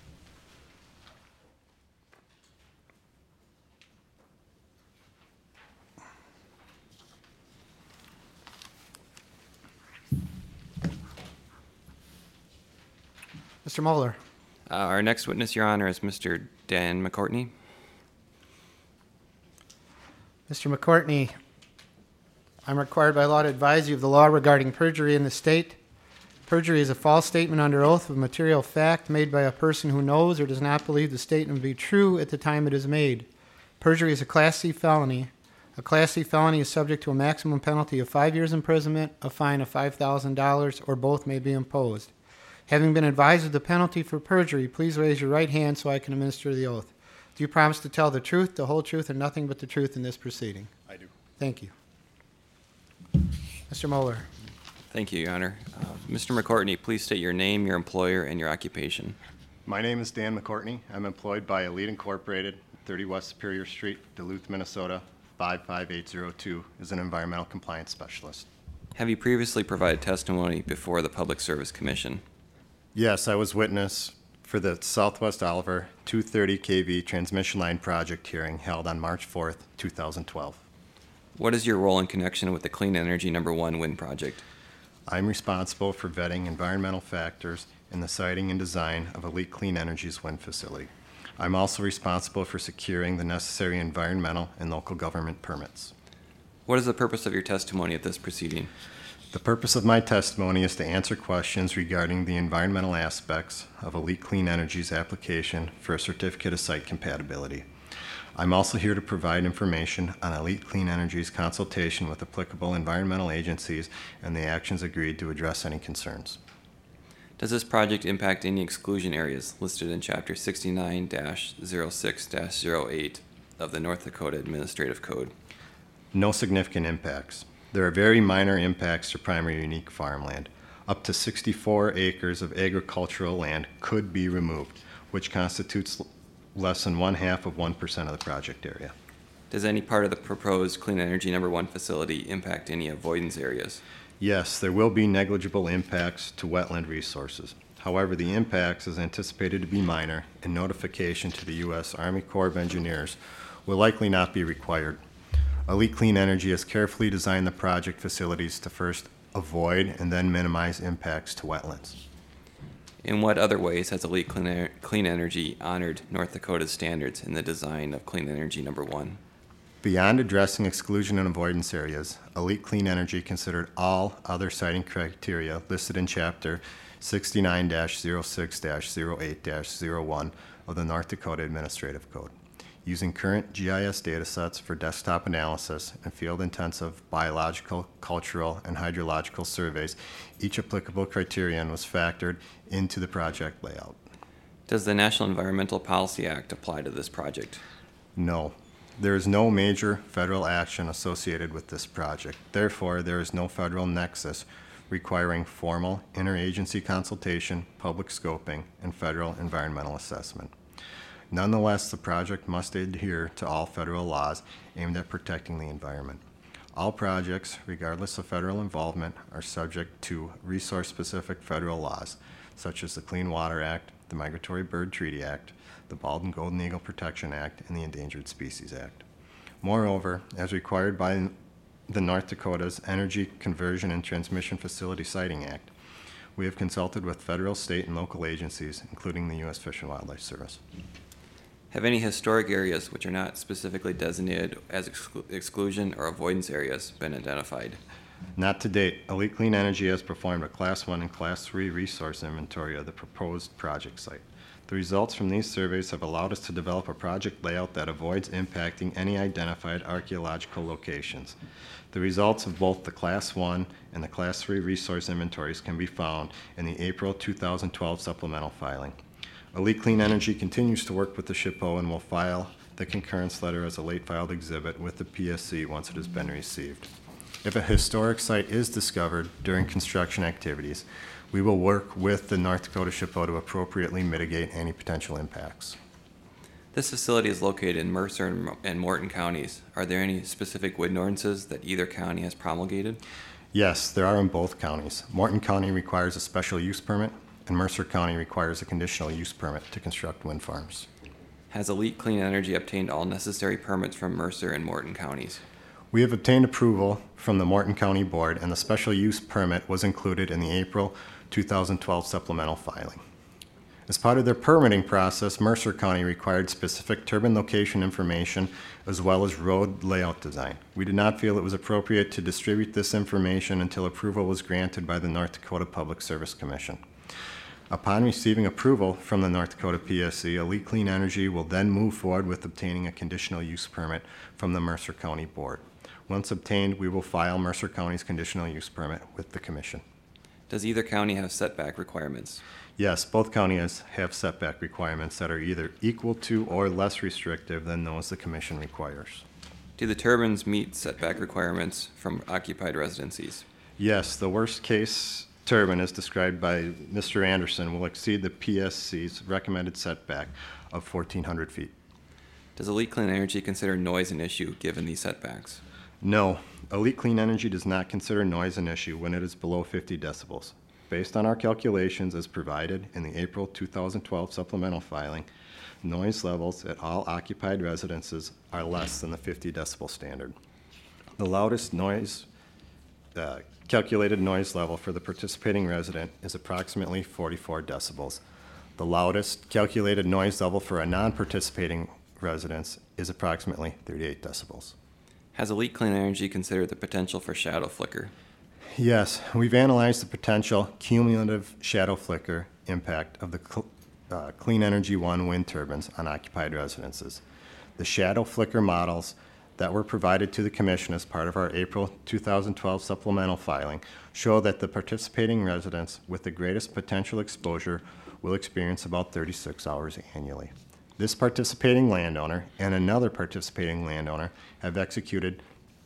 A: Mister Mueller.
E: Uh, our next witness, Your Honor, is Mister Dan McCourtney.
A: Mister McCourtney, I'm required by law to advise you of the law regarding perjury in the state. Perjury is a false statement under oath of material fact made by a person who knows or does not believe the statement to be true at the time it is made. Perjury is a Class C felony. A Class C felony is subject to a maximum penalty of five years imprisonment, a fine of five thousand dollars, or both may be imposed. Having been advised of the penalty for perjury, please raise your right hand so I can administer the oath. Do you promise to tell the truth, the whole truth, and nothing but the truth in this proceeding?
H: I do.
A: Thank you. Mister Mueller.
E: Thank you, Your Honor. Uh, Mister McCourtney, please state your name, your employer, and your occupation.
I: My name is Dan McCourtney. I'm employed by Elite Incorporated, thirty West Superior Street, Duluth, Minnesota, five five eight zero two, as an environmental compliance specialist.
E: Have you previously provided testimony before the Public Service Commission?
I: Yes, I was witness for the Southwest Oliver two thirty K V transmission line project hearing held on March fourth, two thousand twelve.
E: What is your role in connection with the Clean Energy Number One wind project?
I: I'm responsible for vetting environmental factors in the siting and design of Elite Clean Energy's wind facility. I'm also responsible for securing the necessary environmental and local government permits.
E: What is the purpose of your testimony at this proceeding?
I: The purpose of my testimony is to answer questions regarding the environmental aspects of Elite Clean Energy's application for a certificate of site compatibility. I'm also here to provide information on Elite Clean Energy's consultation with applicable environmental agencies and the actions agreed to address any concerns.
E: Does this project impact any exclusion areas listed in Chapter sixty-nine dash zero six dash zero eight of the North Dakota Administrative Code?
I: No significant impacts. There are very minor impacts to primary unique farmland. Up to sixty-four acres of agricultural land could be removed, which constitutes less than one half of one percent of the project area.
E: Does any part of the proposed Clean Energy Number One facility impact any avoidance areas?
I: Yes, there will be negligible impacts to wetland resources. However, the impacts is anticipated to be minor, and notification to the U S Army Corps of Engineers will likely not be required. Elite Clean Energy has carefully designed the project facilities to first avoid and then minimize impacts to wetlands.
E: In what other ways has Elite Clean, Ener- Clean Energy honored North Dakota's standards in the design of Clean Energy Number One?
I: Beyond addressing exclusion and avoidance areas, Elite Clean Energy considered all other siting criteria listed in Chapter sixty-nine dash oh six dash oh eight dash oh one of the North Dakota Administrative Code. Using current G I S datasets for desktop analysis and field-intensive biological, cultural, and hydrological surveys, each applicable criterion was factored into the project layout.
E: Does the National Environmental Policy Act apply to this project?
I: No. There is no major federal action associated with this project. Therefore, there is no federal nexus requiring formal interagency consultation, public scoping, and federal environmental assessment. Nonetheless, the project must adhere to all federal laws aimed at protecting the environment. All projects, regardless of federal involvement, are subject to resource-specific federal laws, such as the Clean Water Act, the Migratory Bird Treaty Act, the Bald and Golden Eagle Protection Act, and the Endangered Species Act. Moreover, as required by the North Dakota's Energy Conversion and Transmission Facility Siting Act, we have consulted with federal, state, and local agencies, including the U S Fish and Wildlife Service.
E: Have any historic areas which are not specifically designated as exclu- exclusion or avoidance areas been identified?
I: Not to date. Elite Clean Energy has performed a Class one and Class three resource inventory of the proposed project site. The results from these surveys have allowed us to develop a project layout that avoids impacting any identified archaeological locations. The results of both the Class one and the Class three resource inventories can be found in the April two thousand twelve supplemental filing. Elite Clean Energy continues to work with the S H P O and will file the concurrence letter as a late filed exhibit with the P S C once it has been received. If a historic site is discovered during construction activities, we will work with the North Dakota S H P O to appropriately mitigate any potential impacts.
E: This facility is located in Mercer and Mo- and Morton counties. Are there any specific wind ordinances that either county has promulgated?
I: Yes, there are in both counties. Morton County requires a special use permit, and Mercer County requires a conditional use permit to construct wind farms.
E: Has Elite Clean Energy obtained all necessary permits from Mercer and Morton counties?
I: We have obtained approval from the Morton County Board, and the special use permit was included in the April two thousand twelve supplemental filing. As part of their permitting process, Mercer County required specific turbine location information as well as road layout design. We did not feel it was appropriate to distribute this information until approval was granted by the North Dakota Public Service Commission. Upon receiving approval from the North Dakota P S C, Elite Clean Energy will then move forward with obtaining a conditional use permit from the Mercer County Board. Once obtained, we will file Mercer County's conditional use permit with the Commission.
E: Does either county have setback requirements?
I: Yes, both counties have setback requirements that are either equal to or less restrictive than those the Commission requires.
E: Do the turbines meet setback requirements from occupied residencies?
I: Yes, the worst case turbine, as described by Mister Anderson, will exceed the P S C's recommended setback of fourteen hundred feet.
E: Does Elite Clean Energy consider noise an issue given these setbacks?
I: No, Elite Clean Energy does not consider noise an issue when it is below fifty decibels. Based on our calculations as provided in the April two thousand twelve supplemental filing, noise levels at all occupied residences are less than the fifty decibel standard. The loudest noise, uh, calculated noise level for the participating resident is approximately forty-four decibels. The loudest calculated noise level for a non-participating residence is approximately thirty-eight decibels.
E: Has Elite Clean Energy considered the potential for shadow flicker?
I: Yes, we've analyzed the potential cumulative shadow flicker impact of the cl- uh, Clean Energy One wind turbines on occupied residences. The shadow flicker models that were provided to the Commission as part of our April two thousand twelve supplemental filing show that the participating residents with the greatest potential exposure will experience about thirty-six hours annually. This participating landowner and another participating landowner have executed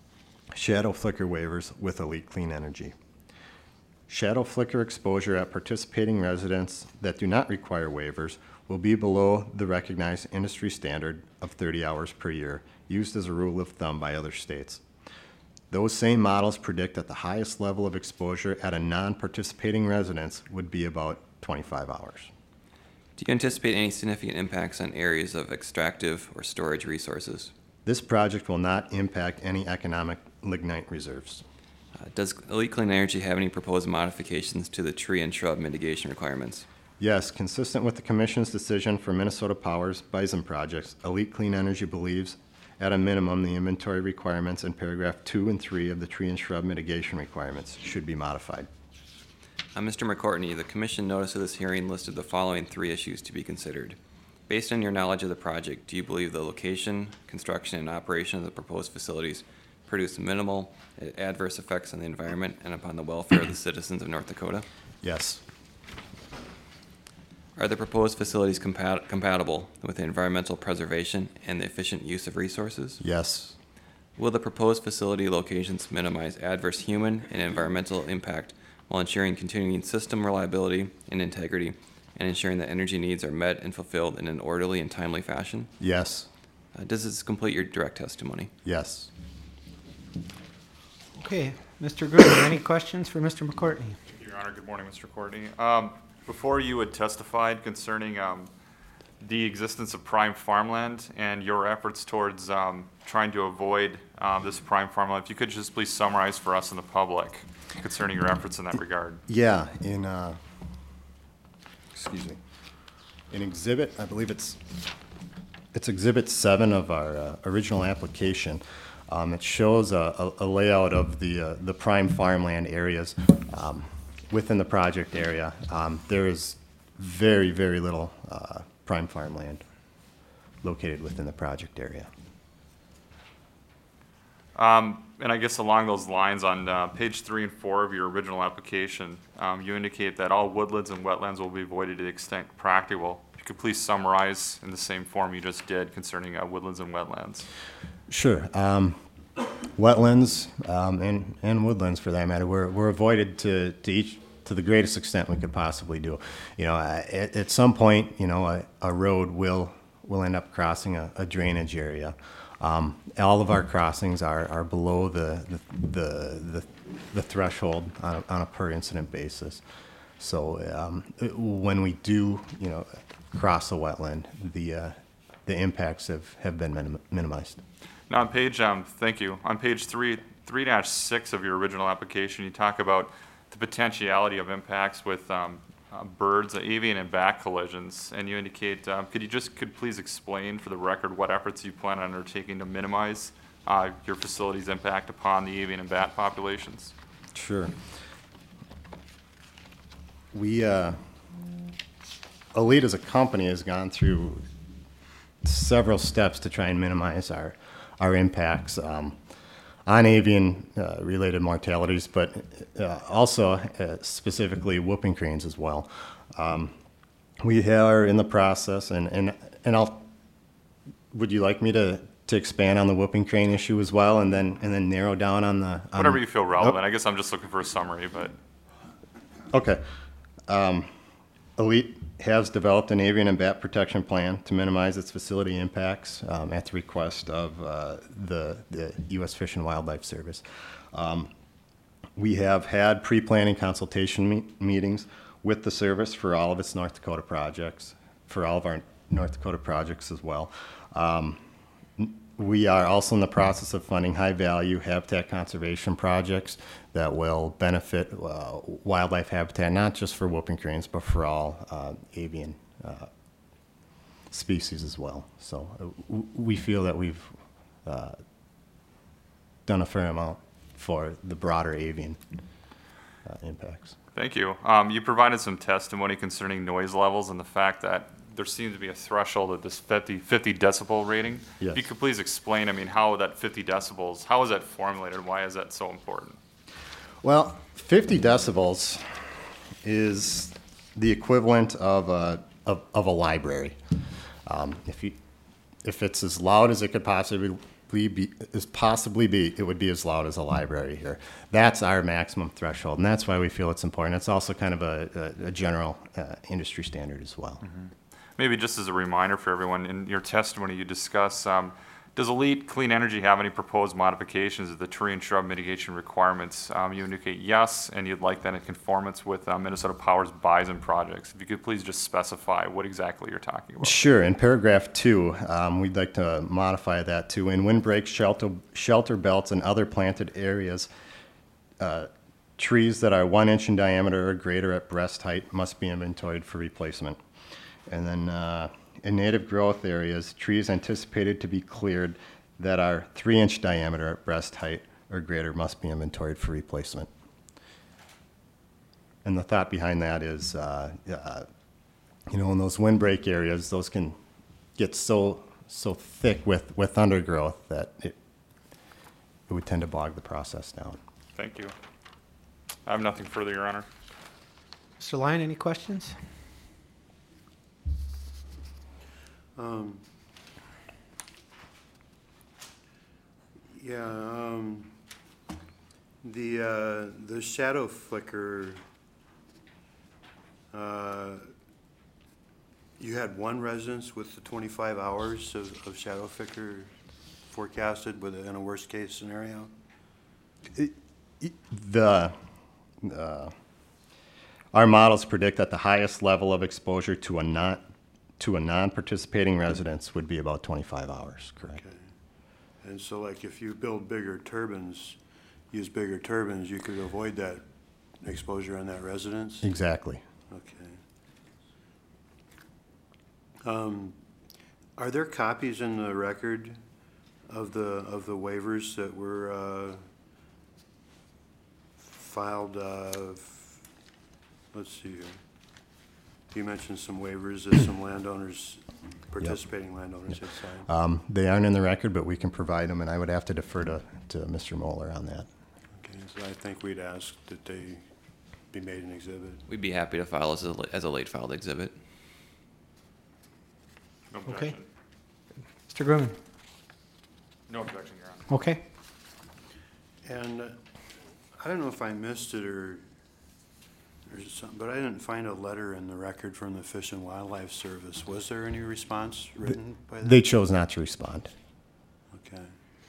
I: shadow flicker waivers with Elite Clean Energy. Shadow flicker exposure at participating residents that do not require waivers will be below the recognized industry standard of thirty hours per year, used as a rule of thumb by other states. Those same models predict that the highest level of exposure at a non-participating residence would be about twenty-five hours.
E: Do you anticipate any significant impacts on areas of extractive or storage resources?
I: This project will not impact any economic lignite reserves.
E: Uh, Does Elite Clean Energy have any proposed modifications to the tree and shrub mitigation requirements?
I: Yes, consistent with the Commission's decision for Minnesota Power's Bison projects, Elite Clean Energy believes, at a minimum, the inventory requirements in paragraph two and three of the tree and shrub mitigation requirements should be modified.
E: Uh, Mister McCourtney, the Commission notice of this hearing listed the following three issues to be considered. Based on your knowledge of the project, do you believe the location, construction, and operation of the proposed facilities produce minimal adverse effects on the environment and upon the welfare of the citizens of North Dakota?
I: Yes.
E: Are the proposed facilities compat- compatible with the environmental preservation and the efficient use of resources?
I: Yes.
E: Will the proposed facility locations minimize adverse human and environmental impact while ensuring continuing system reliability and integrity and ensuring that energy needs are met and fulfilled in an orderly and timely fashion?
I: Yes.
E: Uh, does this complete your direct testimony?
I: Yes.
A: Okay, Mister Gruner, any questions for Mister McCourtney?
F: Your Honor, good morning, Mister Courtney. Um, before you had testified concerning um, the existence of prime farmland and your efforts towards um, trying to avoid um, this prime farmland, if you could just please summarize for us and the public concerning your efforts in that regard.
I: Yeah, in, uh, excuse me, in exhibit, I believe it's, it's exhibit seven of our uh, original application. Um, it shows a, a, a layout of the, uh, the prime farmland areas um, within the project area. Um, there is very, very little uh, prime farmland located within the project area.
F: Um, and I guess along those lines, on uh, page three and four of your original application, um, you indicate that all woodlands and wetlands will be avoided to the extent practical. If you could please summarize in the same form you just did concerning uh, woodlands and wetlands.
I: Sure. Um, wetlands um, and, and woodlands, for that matter, were, were avoided to, to each to the greatest extent we could possibly do. You know, uh, at, at some point, you know, a, a road will will end up crossing a, a drainage area. Um, all of our crossings are, are below the the, the, the, the threshold on a, on a per incident basis. So um, it, when we do, you know, cross a wetland, the uh, the impacts have, have been minim minimized.
F: Now on page, um, thank you, on page three, three dash six of your original application, you talk about the potentiality of impacts with um, uh, birds, uh, avian and bat collisions, and you indicate, um, could you just, could please explain for the record what efforts you plan on undertaking to minimize uh, your facility's impact upon the avian and bat populations?
I: Sure. We, uh, Elite as a company has gone through several steps to try and minimize our, our impacts um, on avian uh, related mortalities, but uh, also uh, specifically whooping cranes as well. Um, we are in the process, and, and, and I'll, would you like me to, to expand on the whooping crane issue as well, and then, and then narrow down on the... On
F: Whatever you feel relevant. Oh. I guess I'm just looking for a summary, but...
I: Okay. Um, Elite has developed an avian and bat protection plan to minimize its facility impacts um, at the request of uh, the, the U S Fish and Wildlife Service. Um, we have had pre-planning consultation me meetings with the service for all of its North Dakota projects, for all of our North Dakota projects as well. Um, we are also in the process of funding high-value habitat conservation projects that will benefit uh, wildlife habitat, not just for whooping cranes, but for all uh, avian uh, species as well. So uh, we feel that we've uh, done a fair amount for the broader avian uh, impacts.
F: Thank you. Um, you provided some testimony concerning noise levels and the fact that there seems to be a threshold of this fifty, fifty decibel rating.
I: Yes.
F: If you could please explain, I mean, how that fifty decibels, how is that formulated? Why is that so important?
I: Well, fifty decibels is the equivalent of a, of, of a library. Um, if you, if it's as loud as it could possibly be, as possibly be, it would be as loud as a library here. That's our maximum threshold, and that's why we feel it's important. It's also kind of a, a, a general uh, industry standard as well.
F: Mm-hmm. Maybe just as a reminder for everyone, in your testimony you discuss, um, does Elite Clean Energy have any proposed modifications of the tree and shrub mitigation requirements? Um, you indicate yes, and you'd like that in conformance with uh, Minnesota Power's Bison projects. If you could please just specify what exactly you're talking about.
I: Sure. In paragraph two, um, we'd like to modify that to in windbreak, shelter, shelter belts, and other planted areas, uh, trees that are one inch in diameter or greater at breast height must be inventoried for replacement. And then uh, in native growth areas, trees anticipated to be cleared that are three inch diameter at breast height or greater must be inventoried for replacement. And the thought behind that is, uh, uh, you know, in those windbreak areas, those can get so so thick with, with undergrowth that it, it would tend to bog the process down.
F: Thank you. I have nothing further, Your Honor.
A: Mister Lyon, any questions?
G: Um, yeah, um, the, uh, the shadow flicker, uh, you had one residence with the twenty-five hours of, of shadow flicker forecasted with a, in a worst case scenario?
I: It, it, the, uh, our models predict that the highest level of exposure to a not to a non-participating residence would be about twenty-five hours, correct?
G: Okay. And so like if you build bigger turbines, use bigger turbines, you could avoid that exposure on that residence?
I: Exactly.
G: Okay. Um, are there copies in the record of the, of the waivers that were, uh, filed, uh, f- let's see here. You mentioned some waivers that some landowners, participating landowners had signed.
I: Um, they aren't in the record, but we can provide them, and I would have to defer to, to Mister Moeller on that.
G: Okay, so I think we'd ask that they be made an exhibit.
E: We'd be happy to file as a, as a late filed exhibit.
F: No
A: Okay.
F: objection.
A: Mister Grumman?
F: No objection, Your Honor.
A: Okay.
G: And uh, I don't know if I missed it or, or something, but I didn't find a letter in the record from the Fish and Wildlife Service. Was there any response written by them?
I: They chose not to respond.
G: Okay.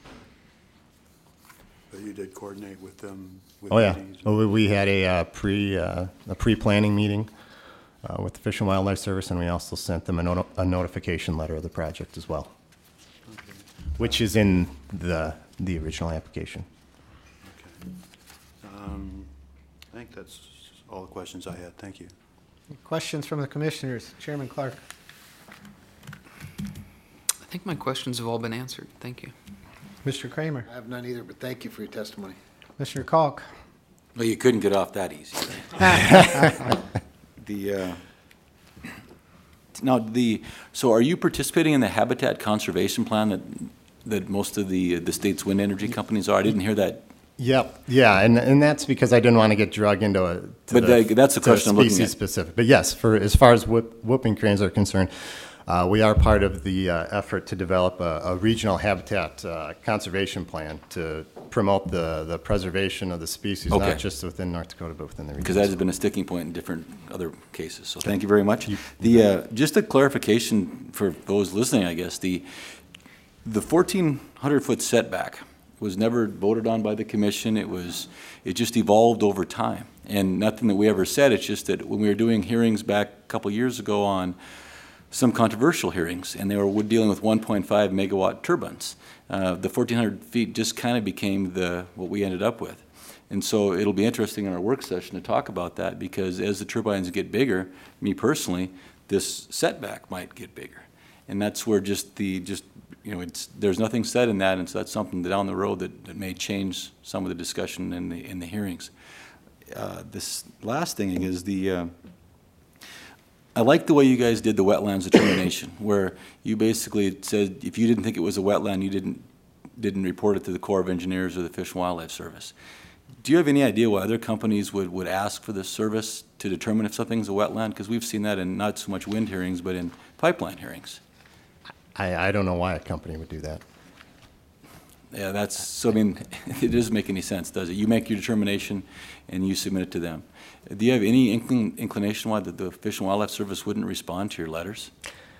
G: But you did coordinate with them? With
I: Oh, yeah.
G: meetings?
I: Oh, we- we had a uh, pre, uh, a pre-planning meeting uh, with the Fish and Wildlife Service, and we also sent them a noti- a notification letter of the project as well,
G: Okay.
I: which is in the, the original application.
G: Okay. Um, I think that's all the questions I had. Thank you.
A: Questions from the commissioners? Chairman Clark?
B: I think my questions have all been answered. Thank you.
A: Mister Kramer?
C: I have none either, but thank you for your testimony.
A: Mister Kalk?
D: Well, you couldn't get off that easy. The, uh, now, the, so are you participating in the habitat conservation plan that, that most of the, the state's wind energy companies are? I didn't hear that.
I: Yep, yeah, and, and that's because I didn't want to get drug into a. to
D: But
I: the-
D: that- that's the
I: to
D: question I'm looking
I: species
D: at.
I: specific, but yes, for, as far as whoop- whooping cranes are concerned, uh, we are part of the uh, effort to develop a, a regional habitat uh, conservation plan to promote the, the preservation of the species,
D: Okay.
I: not just within North Dakota, but within the region.
D: Because that has been a sticking point in different other cases, so thank you very much. The, uh, just a clarification for those listening, I guess, the, the fourteen hundred foot setback was never voted on by the commission. It was, it just evolved over time. And nothing that we ever said, it's just that when we were doing hearings back a couple years ago on some controversial hearings, and they were dealing with one point five megawatt turbines, uh, the fourteen hundred feet just kind of became the, what we ended up with. And so it'll be interesting in our work session to talk about that, because as the turbines get bigger, me personally, this setback might get bigger. And that's where just the, just, you know, it's, there's nothing said in that, and so that's something down the road that, that may change some of the discussion in the, in the hearings. Uh, this last thing is the, uh, I like the way you guys did the wetlands determination, where you basically said if you didn't think it was a wetland, you didn't, didn't report it to the Corps of Engineers or the Fish and Wildlife Service. Do you have any idea why other companies would, would ask for this service to determine if something's a wetland? Because we've seen that in not so much wind hearings, but in pipeline hearings.
I: I, I don't know why a company would do that.
D: Yeah, that's, so I mean, it doesn't make any sense, does it? You make your determination and you submit it to them. Do you have any inclin- inclination why the, the Fish and Wildlife Service wouldn't respond to your letters?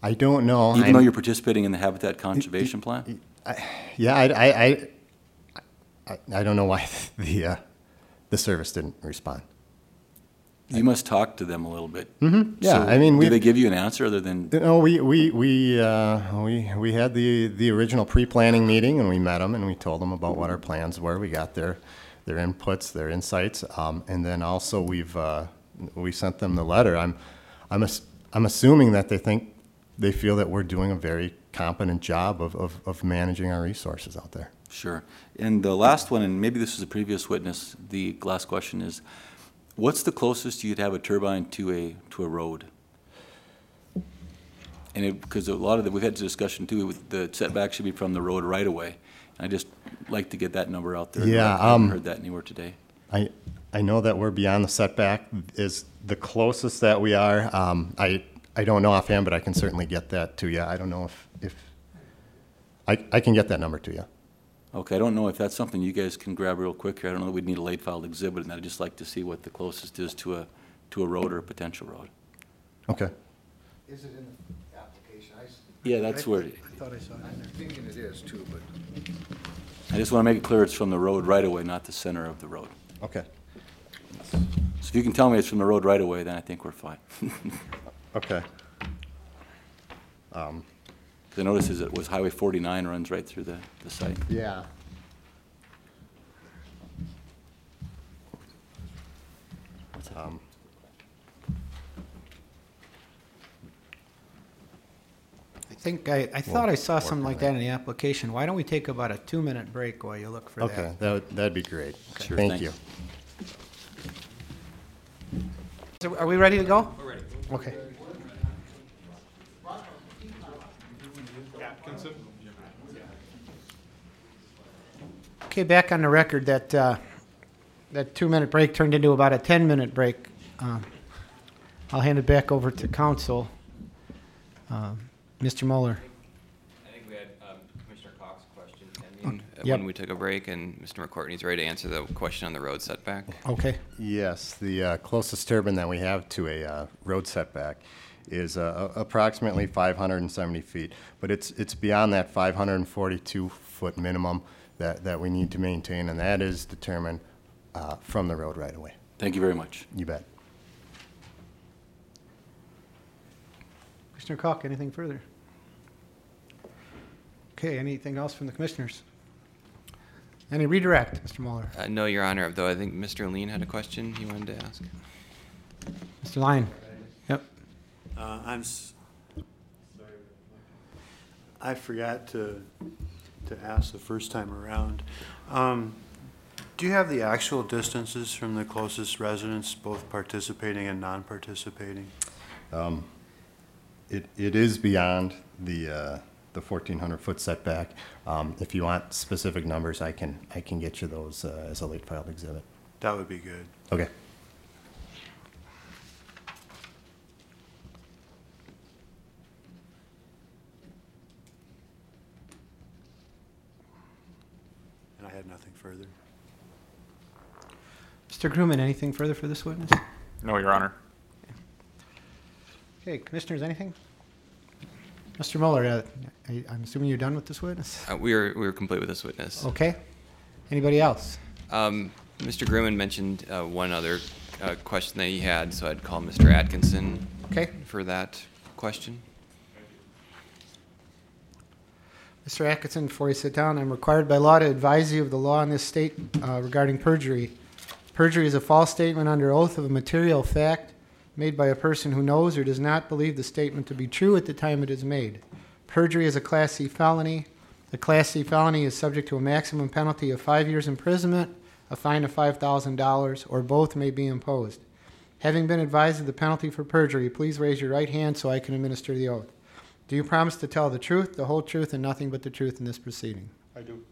I: I don't know.
D: Even
I: I'm-
D: though you're participating in the Habitat Conservation Plan?
I: Yeah, I, I, I, I, I don't know why the, uh, the service didn't respond.
D: You must talk to them a little bit.
I: Mm-hmm. Yeah,
D: So
I: I mean, we.
D: Did they give you an answer other than,
I: No, we we we uh, we we had the the original pre-planning meeting, and we met them, and we told them about what our plans were. We got their their inputs, their insights, um, and then also we've uh, we sent them the letter. I'm I'm ass- I'm assuming that they think they feel that we're doing a very competent job of of, of managing our resources out there.
D: sure. And the last one, and maybe this is a previous witness, the last question is, what's the closest you'd have a turbine to a, to a road? And it, because a lot of the, we've had this discussion too, with the setback should be from the road right away. And I just like to get that number out there.
I: Yeah,
D: I haven't
I: um,
D: heard that anywhere today.
I: I I know that we're beyond the setback is the closest that we are. Um, I I don't know offhand, but I can certainly get that to you. I don't know if if I I can get that number to you.
D: Okay, I don't know if that's something you guys can grab real quick here. I don't know that we'd need a late filed exhibit, and I'd just like to see what the closest is to a, to a road or a potential road.
I: Okay.
C: Is it in the application? I s-
D: Yeah, that's where,
A: I thought I saw it in
C: I'm
A: there.
C: thinking it is too, but
D: I just want to make it clear it's from the road right away, not the center of the road.
I: Okay.
D: So if you can tell me it's from the road right away, then I think we're fine.
I: Okay.
D: Because I noticed is it was Highway forty-nine runs right through the, the site.
I: Yeah. Um,
A: I think, I, I thought I saw something like that in the application. Why don't we take about a two-minute break while you look for that?
I: Okay, that would, that'd be great.
D: Sure,
I: Thank
D: thanks.
I: you.
A: So are we ready to go? We're ready. Okay. Okay, back on the record, that, uh, that two-minute break turned into about a ten-minute break. Um, I'll hand it back over to council. Um, Mister Mueller.
E: I think we had um, Commissioner Cox's question pending uh,
A: Yep.
E: when we took a break, and Mister McCourtney's ready to answer the question on the road setback.
A: Okay.
I: Yes, the uh, closest turbine that we have to a uh, road setback is uh, approximately five hundred seventy feet, but it's it's beyond that five hundred forty-two foot minimum that, that we need to maintain, and that is determined uh, from the road right away.
D: Thank you very much.
I: You bet.
A: Commissioner Koch, anything further? Okay, anything else from the commissioners? Any redirect, Mister Mueller?
E: Uh, no, Your Honor, though I think Mister Lean had a question he wanted to ask.
A: Mister Lyon? Yep.
H: Uh, I'm, s- I forgot to, to ask the first time around. Um, do you have the actual distances from the closest residents, both participating and non-participating?
I: Um, It, it is beyond the, uh, the fourteen hundred foot setback. Um, If you want specific numbers, I can, I can get you those uh, as a late filed exhibit.
H: That would be good.
I: Okay.
H: And I had nothing further.
A: Mister Grumman, anything further for this witness?
F: No, Your Honor.
A: Okay, commissioners, anything? Mister Mueller, uh, I- I'm assuming you're done with this witness?
E: Uh, we are we are complete with this witness.
A: Okay. Anybody else?
E: Um, Mister Grumman mentioned uh, one other uh, question that he had, so I'd call Mister Atkinson
A: Okay.
E: for that question.
A: Mister Atkinson, before you sit down, I'm required by law to advise you of the law in this state uh, regarding perjury. Perjury is a false statement under oath of a material fact made by a person who knows or does not believe the statement to be true at the time it is made. Perjury is a Class C felony. A Class C felony is subject to a maximum penalty of five years imprisonment, a fine of five thousand dollars, or both may be imposed. Having been advised of the penalty for perjury, please raise your right hand so I can administer the oath. Do you promise to tell the truth, the whole truth, and nothing but the truth in this proceeding?
H: I do.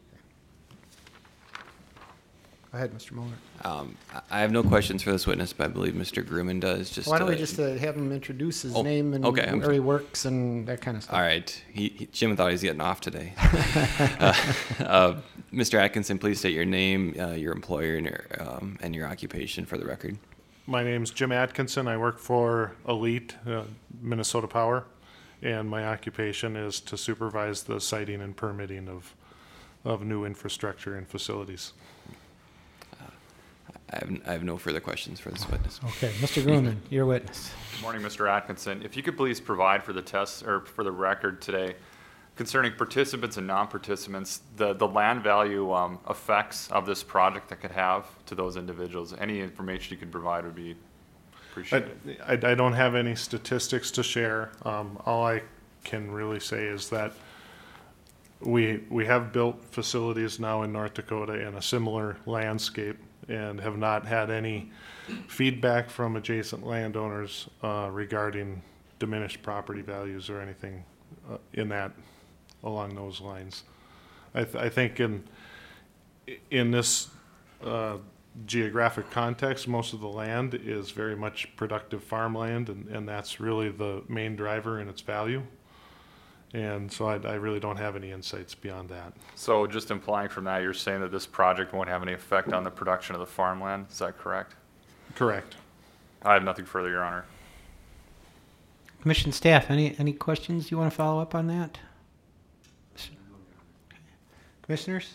A: Go ahead, Mister Mueller.
E: Um, I- I have no questions for this witness, but I believe Mister Grumman does. Just
A: Why don't we
E: uh,
A: just uh, have him introduce his
E: Oh,
A: name and
E: okay, I'm
A: where he works and that kind of stuff?
E: All right. He, he, Jim thought he was getting off today. uh, uh, Mister Atkinson, please state your name, uh, your employer, and your, um, and your occupation for the record.
J: My name's Jim Atkinson. I work for Elite, uh, Minnesota Power, and my occupation is to supervise the siting and permitting of, of new infrastructure and facilities.
E: I have, I have no further questions for this witness.
A: Okay, Mister Grumman, your witness.
F: Good morning, Mister Atkinson. If you could please provide for the test, or for the record today, concerning participants and non-participants, the, the land value um, effects of this project that could have to those individuals. Any information you could provide would be appreciated.
J: I, I, I don't have any statistics to share. Um, all I can really say is that we, we have built facilities now in North Dakota in a similar landscape and have not had any feedback from adjacent landowners uh, regarding diminished property values or anything uh, in that, along those lines. I, th I think in in this uh, geographic context, most of the land is very much productive farmland, and, and that's really the main driver in its value. And so I, I really don't have any insights beyond that.
F: So just implying from that, you're saying that this project won't have any effect on the production of the farmland, is that correct?
J: Correct.
F: I have nothing further, Your Honor.
A: Commission staff, any, any questions you want to follow up on that? Commissioners?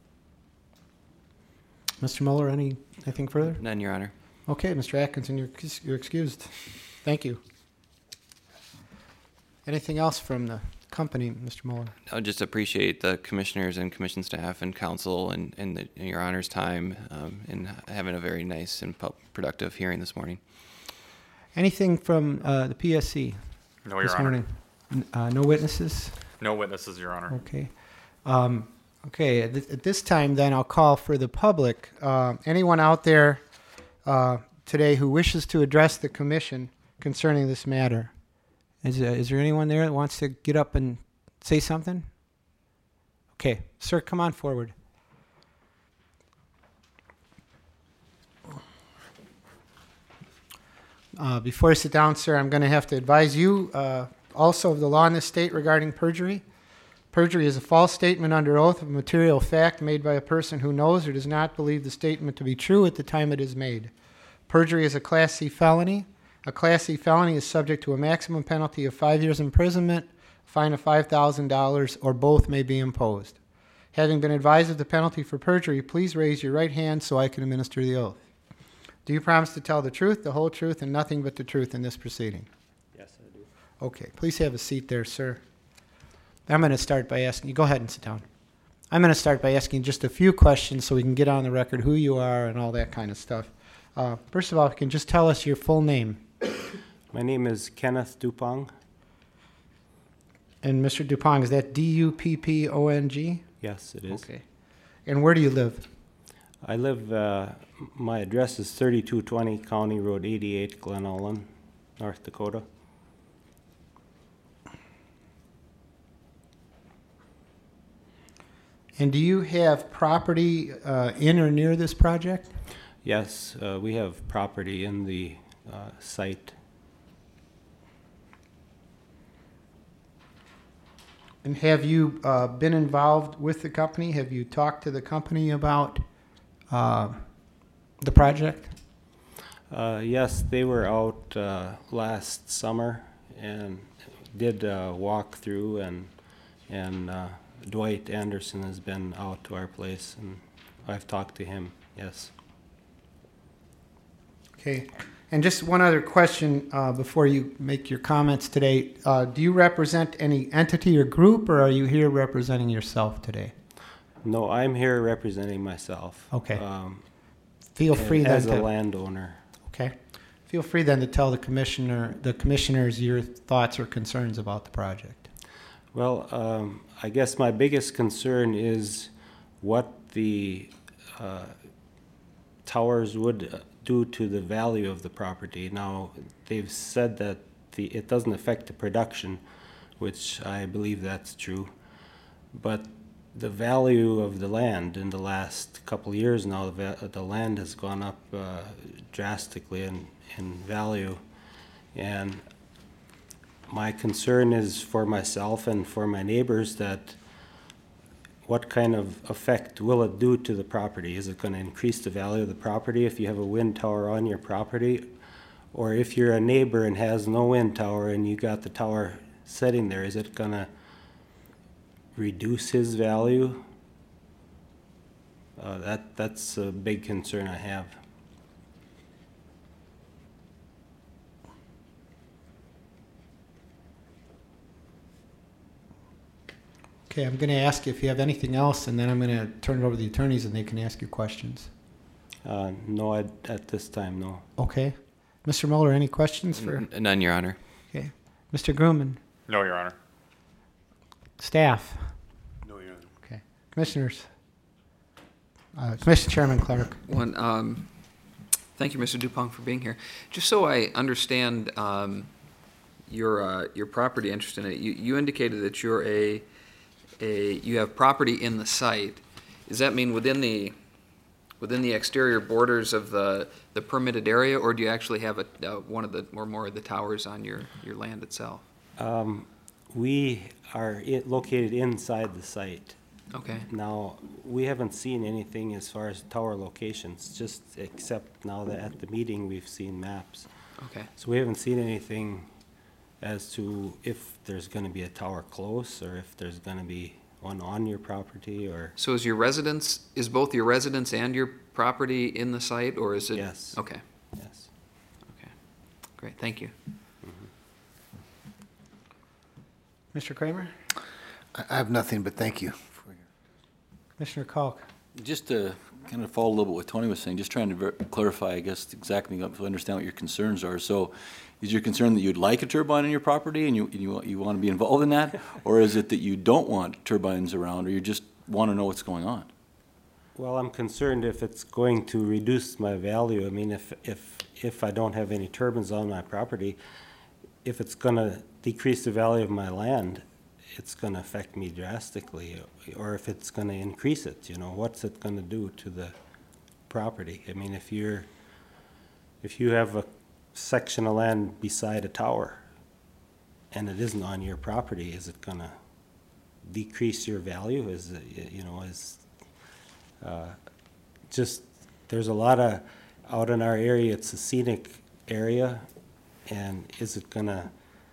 A: Mister Mueller, any, anything further?
E: None, Your Honor.
A: Okay, Mister Atkinson, you're, you're excused. Thank you. Anything else from the company, Mister Mueller?
E: I just appreciate the commissioners and commission staff and council and, and, the, and Your Honor's time um, in having a very nice and pu- productive hearing this morning.
A: Anything from uh, the P S C
F: No, Your
A: this
F: Honor.
A: morning? N- Uh, no witnesses?
F: No witnesses, Your Honor.
A: Okay. Um, okay, at, th- at this time then I'll call for the public. Uh, anyone out there uh, today who wishes to address the commission concerning this matter? Is, uh, is there anyone there that wants to get up and say something? Okay, sir, come on forward. Uh, before I sit down, sir, I'm going to have to advise you uh, also of the law in this state regarding perjury. Perjury is a false statement under oath of material fact made by a person who knows or does not believe the statement to be true at the time it is made. Perjury is a Class C felony. A Class C felony is subject to a maximum penalty of five years imprisonment, a fine of five thousand dollars, or both may be imposed. Having been advised of the penalty for perjury, please raise your right hand so I can administer the oath. Do you promise to tell the truth, the whole truth, and nothing but the truth in this proceeding?
K: Yes, I do.
A: Okay, please have a seat there, sir. I'm going to start by asking you, go ahead and sit down. I'm going to start by asking just a few questions so we can get on the record who you are and all that kind of stuff. Uh, first of all, if you can just tell us your full name.
K: My name is Kenneth Dupong.
A: And Mister Dupong, is that D U P P O N G?
K: Yes, it is.
A: Okay. And where do you live?
K: I live, uh, my address is thirty-two twenty County Road eighty-eight, Glen Ullin, North Dakota.
A: And do you have property uh, in or near this project?
K: Yes, uh, we have property in the uh, site.
A: And have you uh, been involved with the company? Have you talked to the company about uh, the project?
K: Uh, yes, they were out uh, last summer and did a walk through, and and uh, Dwight Anderson has been out to our place, and I've talked to him. Yes.
A: Okay. And just one other question uh, before you make your comments today. Uh, do you represent any entity or group, or are you here representing yourself today?
K: No, I'm here representing myself.
A: Okay.
K: Um,
A: Feel free then
K: as a
A: to,
K: landowner.
A: Okay. Feel free then to tell the commissioner, the commissioners, your thoughts or concerns about the project.
K: Well, um, I guess my biggest concern is what the uh, towers would do to the value of the property. Now, they've said that the it doesn't affect the production, which I believe that's true, but the value of the land in the last couple of years now, the, the land has gone up uh, drastically in, in value, and my concern is for myself and for my neighbors that what kind of effect will it do to the property? Is it going to increase the value of the property if you have a wind tower on your property? Or if you're a neighbor and has no wind tower and you got the tower setting there, is it gonna reduce his value? Uh, that, that's a big concern I have.
A: Okay, I'm going to ask you if you have anything else, and then I'm going to turn it over to the attorneys, and they can ask you questions.
K: Uh, no, at, at this time, no.
A: Okay. Mister Mueller, any questions for?
E: N- None, Your Honor.
A: Okay. Mister Grumman,
F: No, Your Honor.
A: staff?
H: No, Your Honor.
A: Okay. Commissioners? Uh, Commission Chairman Clark.
B: One, um, thank you, Mister Dupont, for being here. Just so I understand um, your uh, your property interest in it, you, you indicated that you're a a you have property in the site. Does that mean within the within the exterior borders of the the permitted area, or do you actually have a uh, one of the or more of the towers on your your land itself?
K: Um, we are i- located inside the site.
B: Okay.
K: Now, we haven't seen anything as far as tower locations, just except now that at the meeting, we've seen maps.
B: Okay.
K: So we haven't seen anything as to if there's gonna be a tower close, or if there's gonna be one on your property, or,
B: So is your residence is both your residence and your property in the site, or is it?
K: Yes.
B: Okay.
K: yes.
B: Okay. Great. Thank you.
A: Mister Kramer?
C: I I have nothing, but thank you. for your-
A: Commissioner Kalk?
D: Just to kind of follow a little bit what Tony was saying, just trying to ver- clarify, I guess, exactly, so I understand what your concerns are. So is your concern that you'd like a turbine on your property and you, and you, you want to be involved in that? Or is it that you don't want turbines around, or you just want to know what's going on?
K: Well, I'm concerned if it's going to reduce my value. I mean, if, if, if I don't have any turbines on my property, if it's gonna decrease the value of my land, it's gonna affect me drastically. Or if it's gonna increase it, you know, what's it gonna do to the property? I mean, if you're, if you have a section of land beside a tower and it isn't on your property, is it gonna decrease your value? Is it, you know, is, uh, just, there's a lot of, out in our area, it's a scenic area, and is it gonna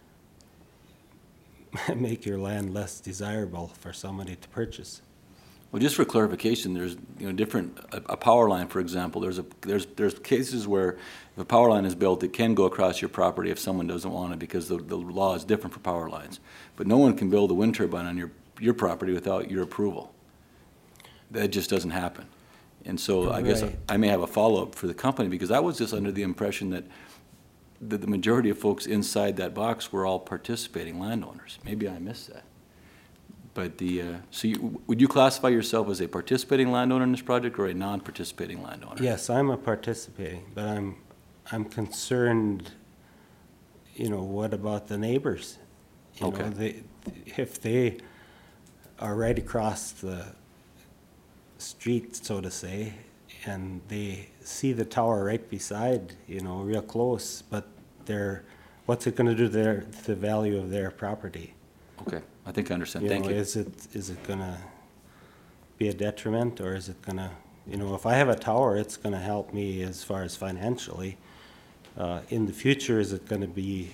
K: make your land less desirable for somebody to purchase?
D: Well, just for clarification, there's, you know, different, a, a power line, for example, there's a, there's, there's cases where if a power line is built, it can go across your property if someone doesn't want it, because the, the law is different for power lines. But no one can build a wind turbine on your, your property without your approval. That just doesn't happen. And so I guess
K: Right.
D: I may have a follow-up for the company, because I was just under the impression that the, the majority of folks inside that box were all participating landowners. Maybe I missed that. But the, uh, so you, would you classify yourself as a participating landowner in this project or a non-participating landowner?
K: Yes, I'm a participating, but I'm, I'm concerned, you know, what about the neighbors? You know,
D: Okay.
K: they, if they are right across the street, so to say, and they see the tower right beside, you know, real close, but they're, what's it gonna do to their, to the value of their property?
D: Okay, I think I understand.
K: You
D: Thank
K: know,
D: you.
K: is it, is it gonna be a detriment, or is it gonna, you know, if I have a tower, it's gonna help me as far as financially. Uh, in the future, is it gonna be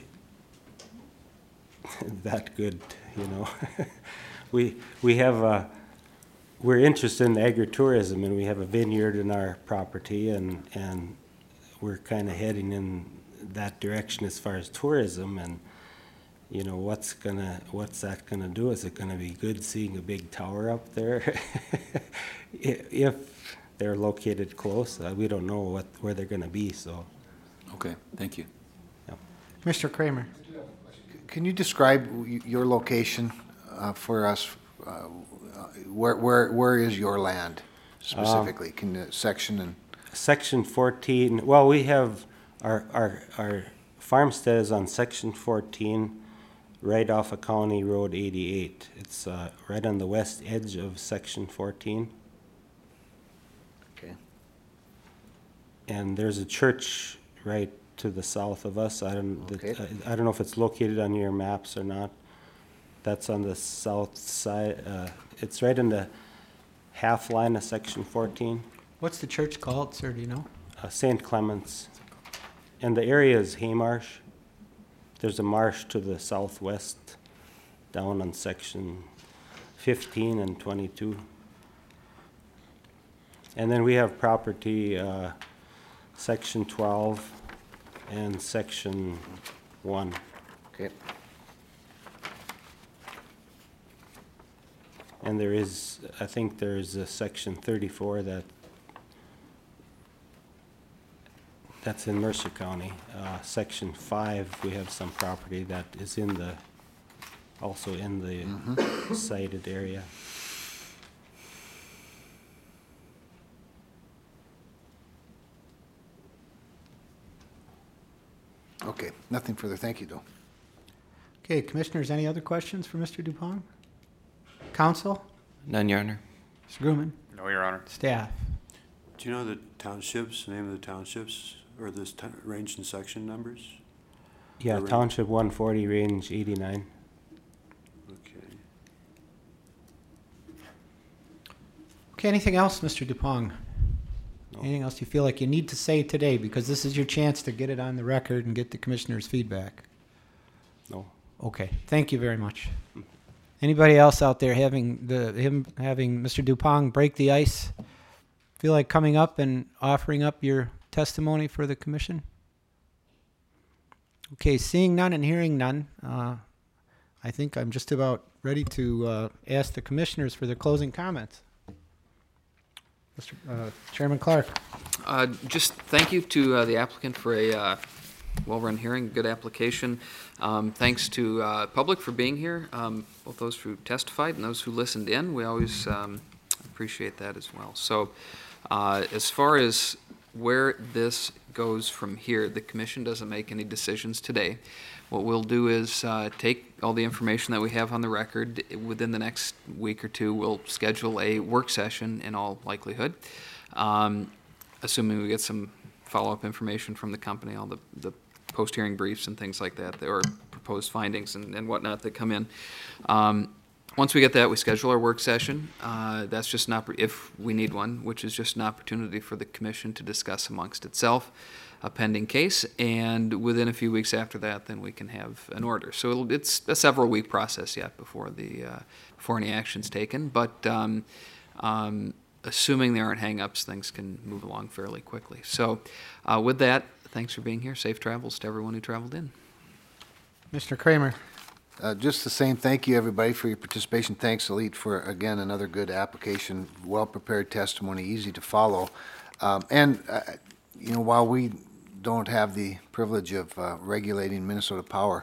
K: that good, you know? We, we have a, we're interested in agritourism, and we have a vineyard in our property, and, and we're kinda heading in that direction as far as tourism, and, you know, what's gonna, what's that gonna do? Is it gonna be good seeing a big tower up there? I- If they're located close, uh, we don't know what, where they're gonna be, so.
D: Okay, thank you.
A: Mister Kramer?
C: Can you describe y- your location uh, for us? Uh, Where, where, where is your land specifically? Can you section and,
K: Section fourteen, well, we have, our, our, our farmstead is on section fourteen, right off of County Road eighty-eight. It's, uh, right on the west edge of section fourteen.
C: okay,
K: And there's a church right to the south of us. I don't,
C: Okay.
K: I I don't know if it's located on your maps or not. That's on the south side, uh, it's right in the half line of section fourteen,
A: What's the church called, sir, do you know?
K: uh, Saint Clements. And the area is Haymarsh. There's a marsh to the southwest down on section fifteen and twenty-two. And then we have property, uh, section twelve and section one.
C: Okay.
K: And there is, I think there's a section thirty-four that, that's in Mercer County. Uh, section five, we have some property that is in the, also in the
C: Mm-hmm.
K: cited area.
C: Okay, nothing further. Thank you, though.
A: Okay, Commissioners, any other questions for Mister Dupong? Council?
E: None, Your Honor.
A: Mister Grumman?
F: No, Your Honor.
A: Staff?
H: Do you know the townships, the name of the townships, or the t- range and section numbers?
K: Yeah,
H: Or range?
K: Township one forty, range eighty-nine.
H: Okay.
A: Okay, anything else, Mister Dupong?
K: No.
A: Anything else you feel like you need to say today? Because this is your chance to get it on the record and get the Commissioner's feedback.
K: No.
A: Okay, thank you very much. Anybody else out there having the him having Mister Dupong break the ice? Feel like coming up and offering up your testimony for the commission? Okay, seeing none and hearing none, uh, I think I'm just about ready to uh, ask the commissioners for their closing comments. Mister Uh, Chairman Clark.
B: Uh, Just thank you to uh, the applicant for a uh, well-run hearing, good application. Um, Thanks to uh, public for being here, um, both those who testified and those who listened in. We always um, appreciate that as well. So uh, as far as where this goes from here, the commission doesn't make any decisions today. What we'll do is uh, take all the information that we have on the record. Within the next week or two, we'll schedule a work session in all likelihood, um, assuming we get some follow-up information from the company, all the, the post-hearing briefs and things like that, or proposed findings and, and whatnot that come in. Um, once we get that, we schedule our work session. Uh, that's just an oppor- if we need one, which is just an opportunity for the commission to discuss amongst itself a pending case, and within a few weeks after that, then we can have an order. So it'll, it's a several-week process yet before the uh, before any action's taken, but um, um, assuming there aren't hang-ups, things can move along fairly quickly. So uh, with that, thanks for being here. Safe travels to everyone who traveled in.
A: Mister Kramer.
C: Uh, Just the same, thank you, everybody, for your participation. Thanks, Elite, for, again, another good application, well-prepared testimony, easy to follow. Um, And, uh, you know, while we don't have the privilege of uh, regulating Minnesota Power,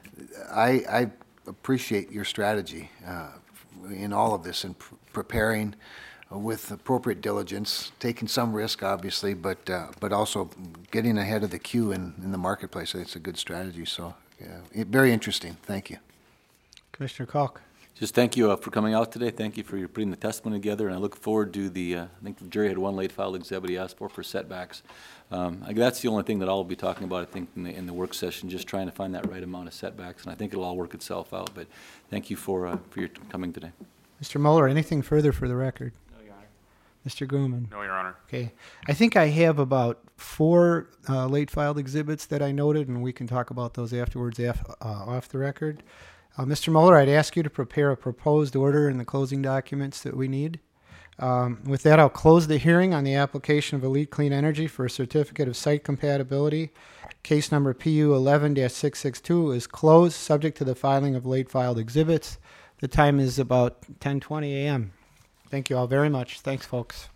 C: I, I appreciate your strategy uh, in all of this, in pr- preparing with appropriate diligence, taking some risk, obviously, but uh, but also getting ahead of the queue in, in the marketplace. I think it's a good strategy. So, yeah, it- very interesting. Thank you.
A: Commissioner Kalk.
D: Just thank you uh, for coming out today. Thank you for your putting the testimony together, and I look forward to the, uh, I think the jury had one late filed exhibit he asked for for setbacks. Um, I, that's the only thing that I'll be talking about, I think, in the, in the work session, just trying to find that right amount of setbacks, and I think it'll all work itself out. But thank you for, uh, for your coming today.
A: Mister Mueller, anything further for the record?
F: No, Your Honor.
A: Mister Grumman.
F: No, Your Honor.
A: Okay. I think I have about four uh, late filed exhibits that I noted, and we can talk about those afterwards af- uh, off the record. Uh, Mister Mueller, I'd ask you to prepare a proposed order and the closing documents that we need. Um, with that, I'll close the hearing on the application of Elite Clean Energy for a certificate of site compatibility. Case number P U eleven dash six six two is closed, subject to the filing of late filed exhibits. The time is about ten twenty a.m. Thank you all very much. Thanks, folks.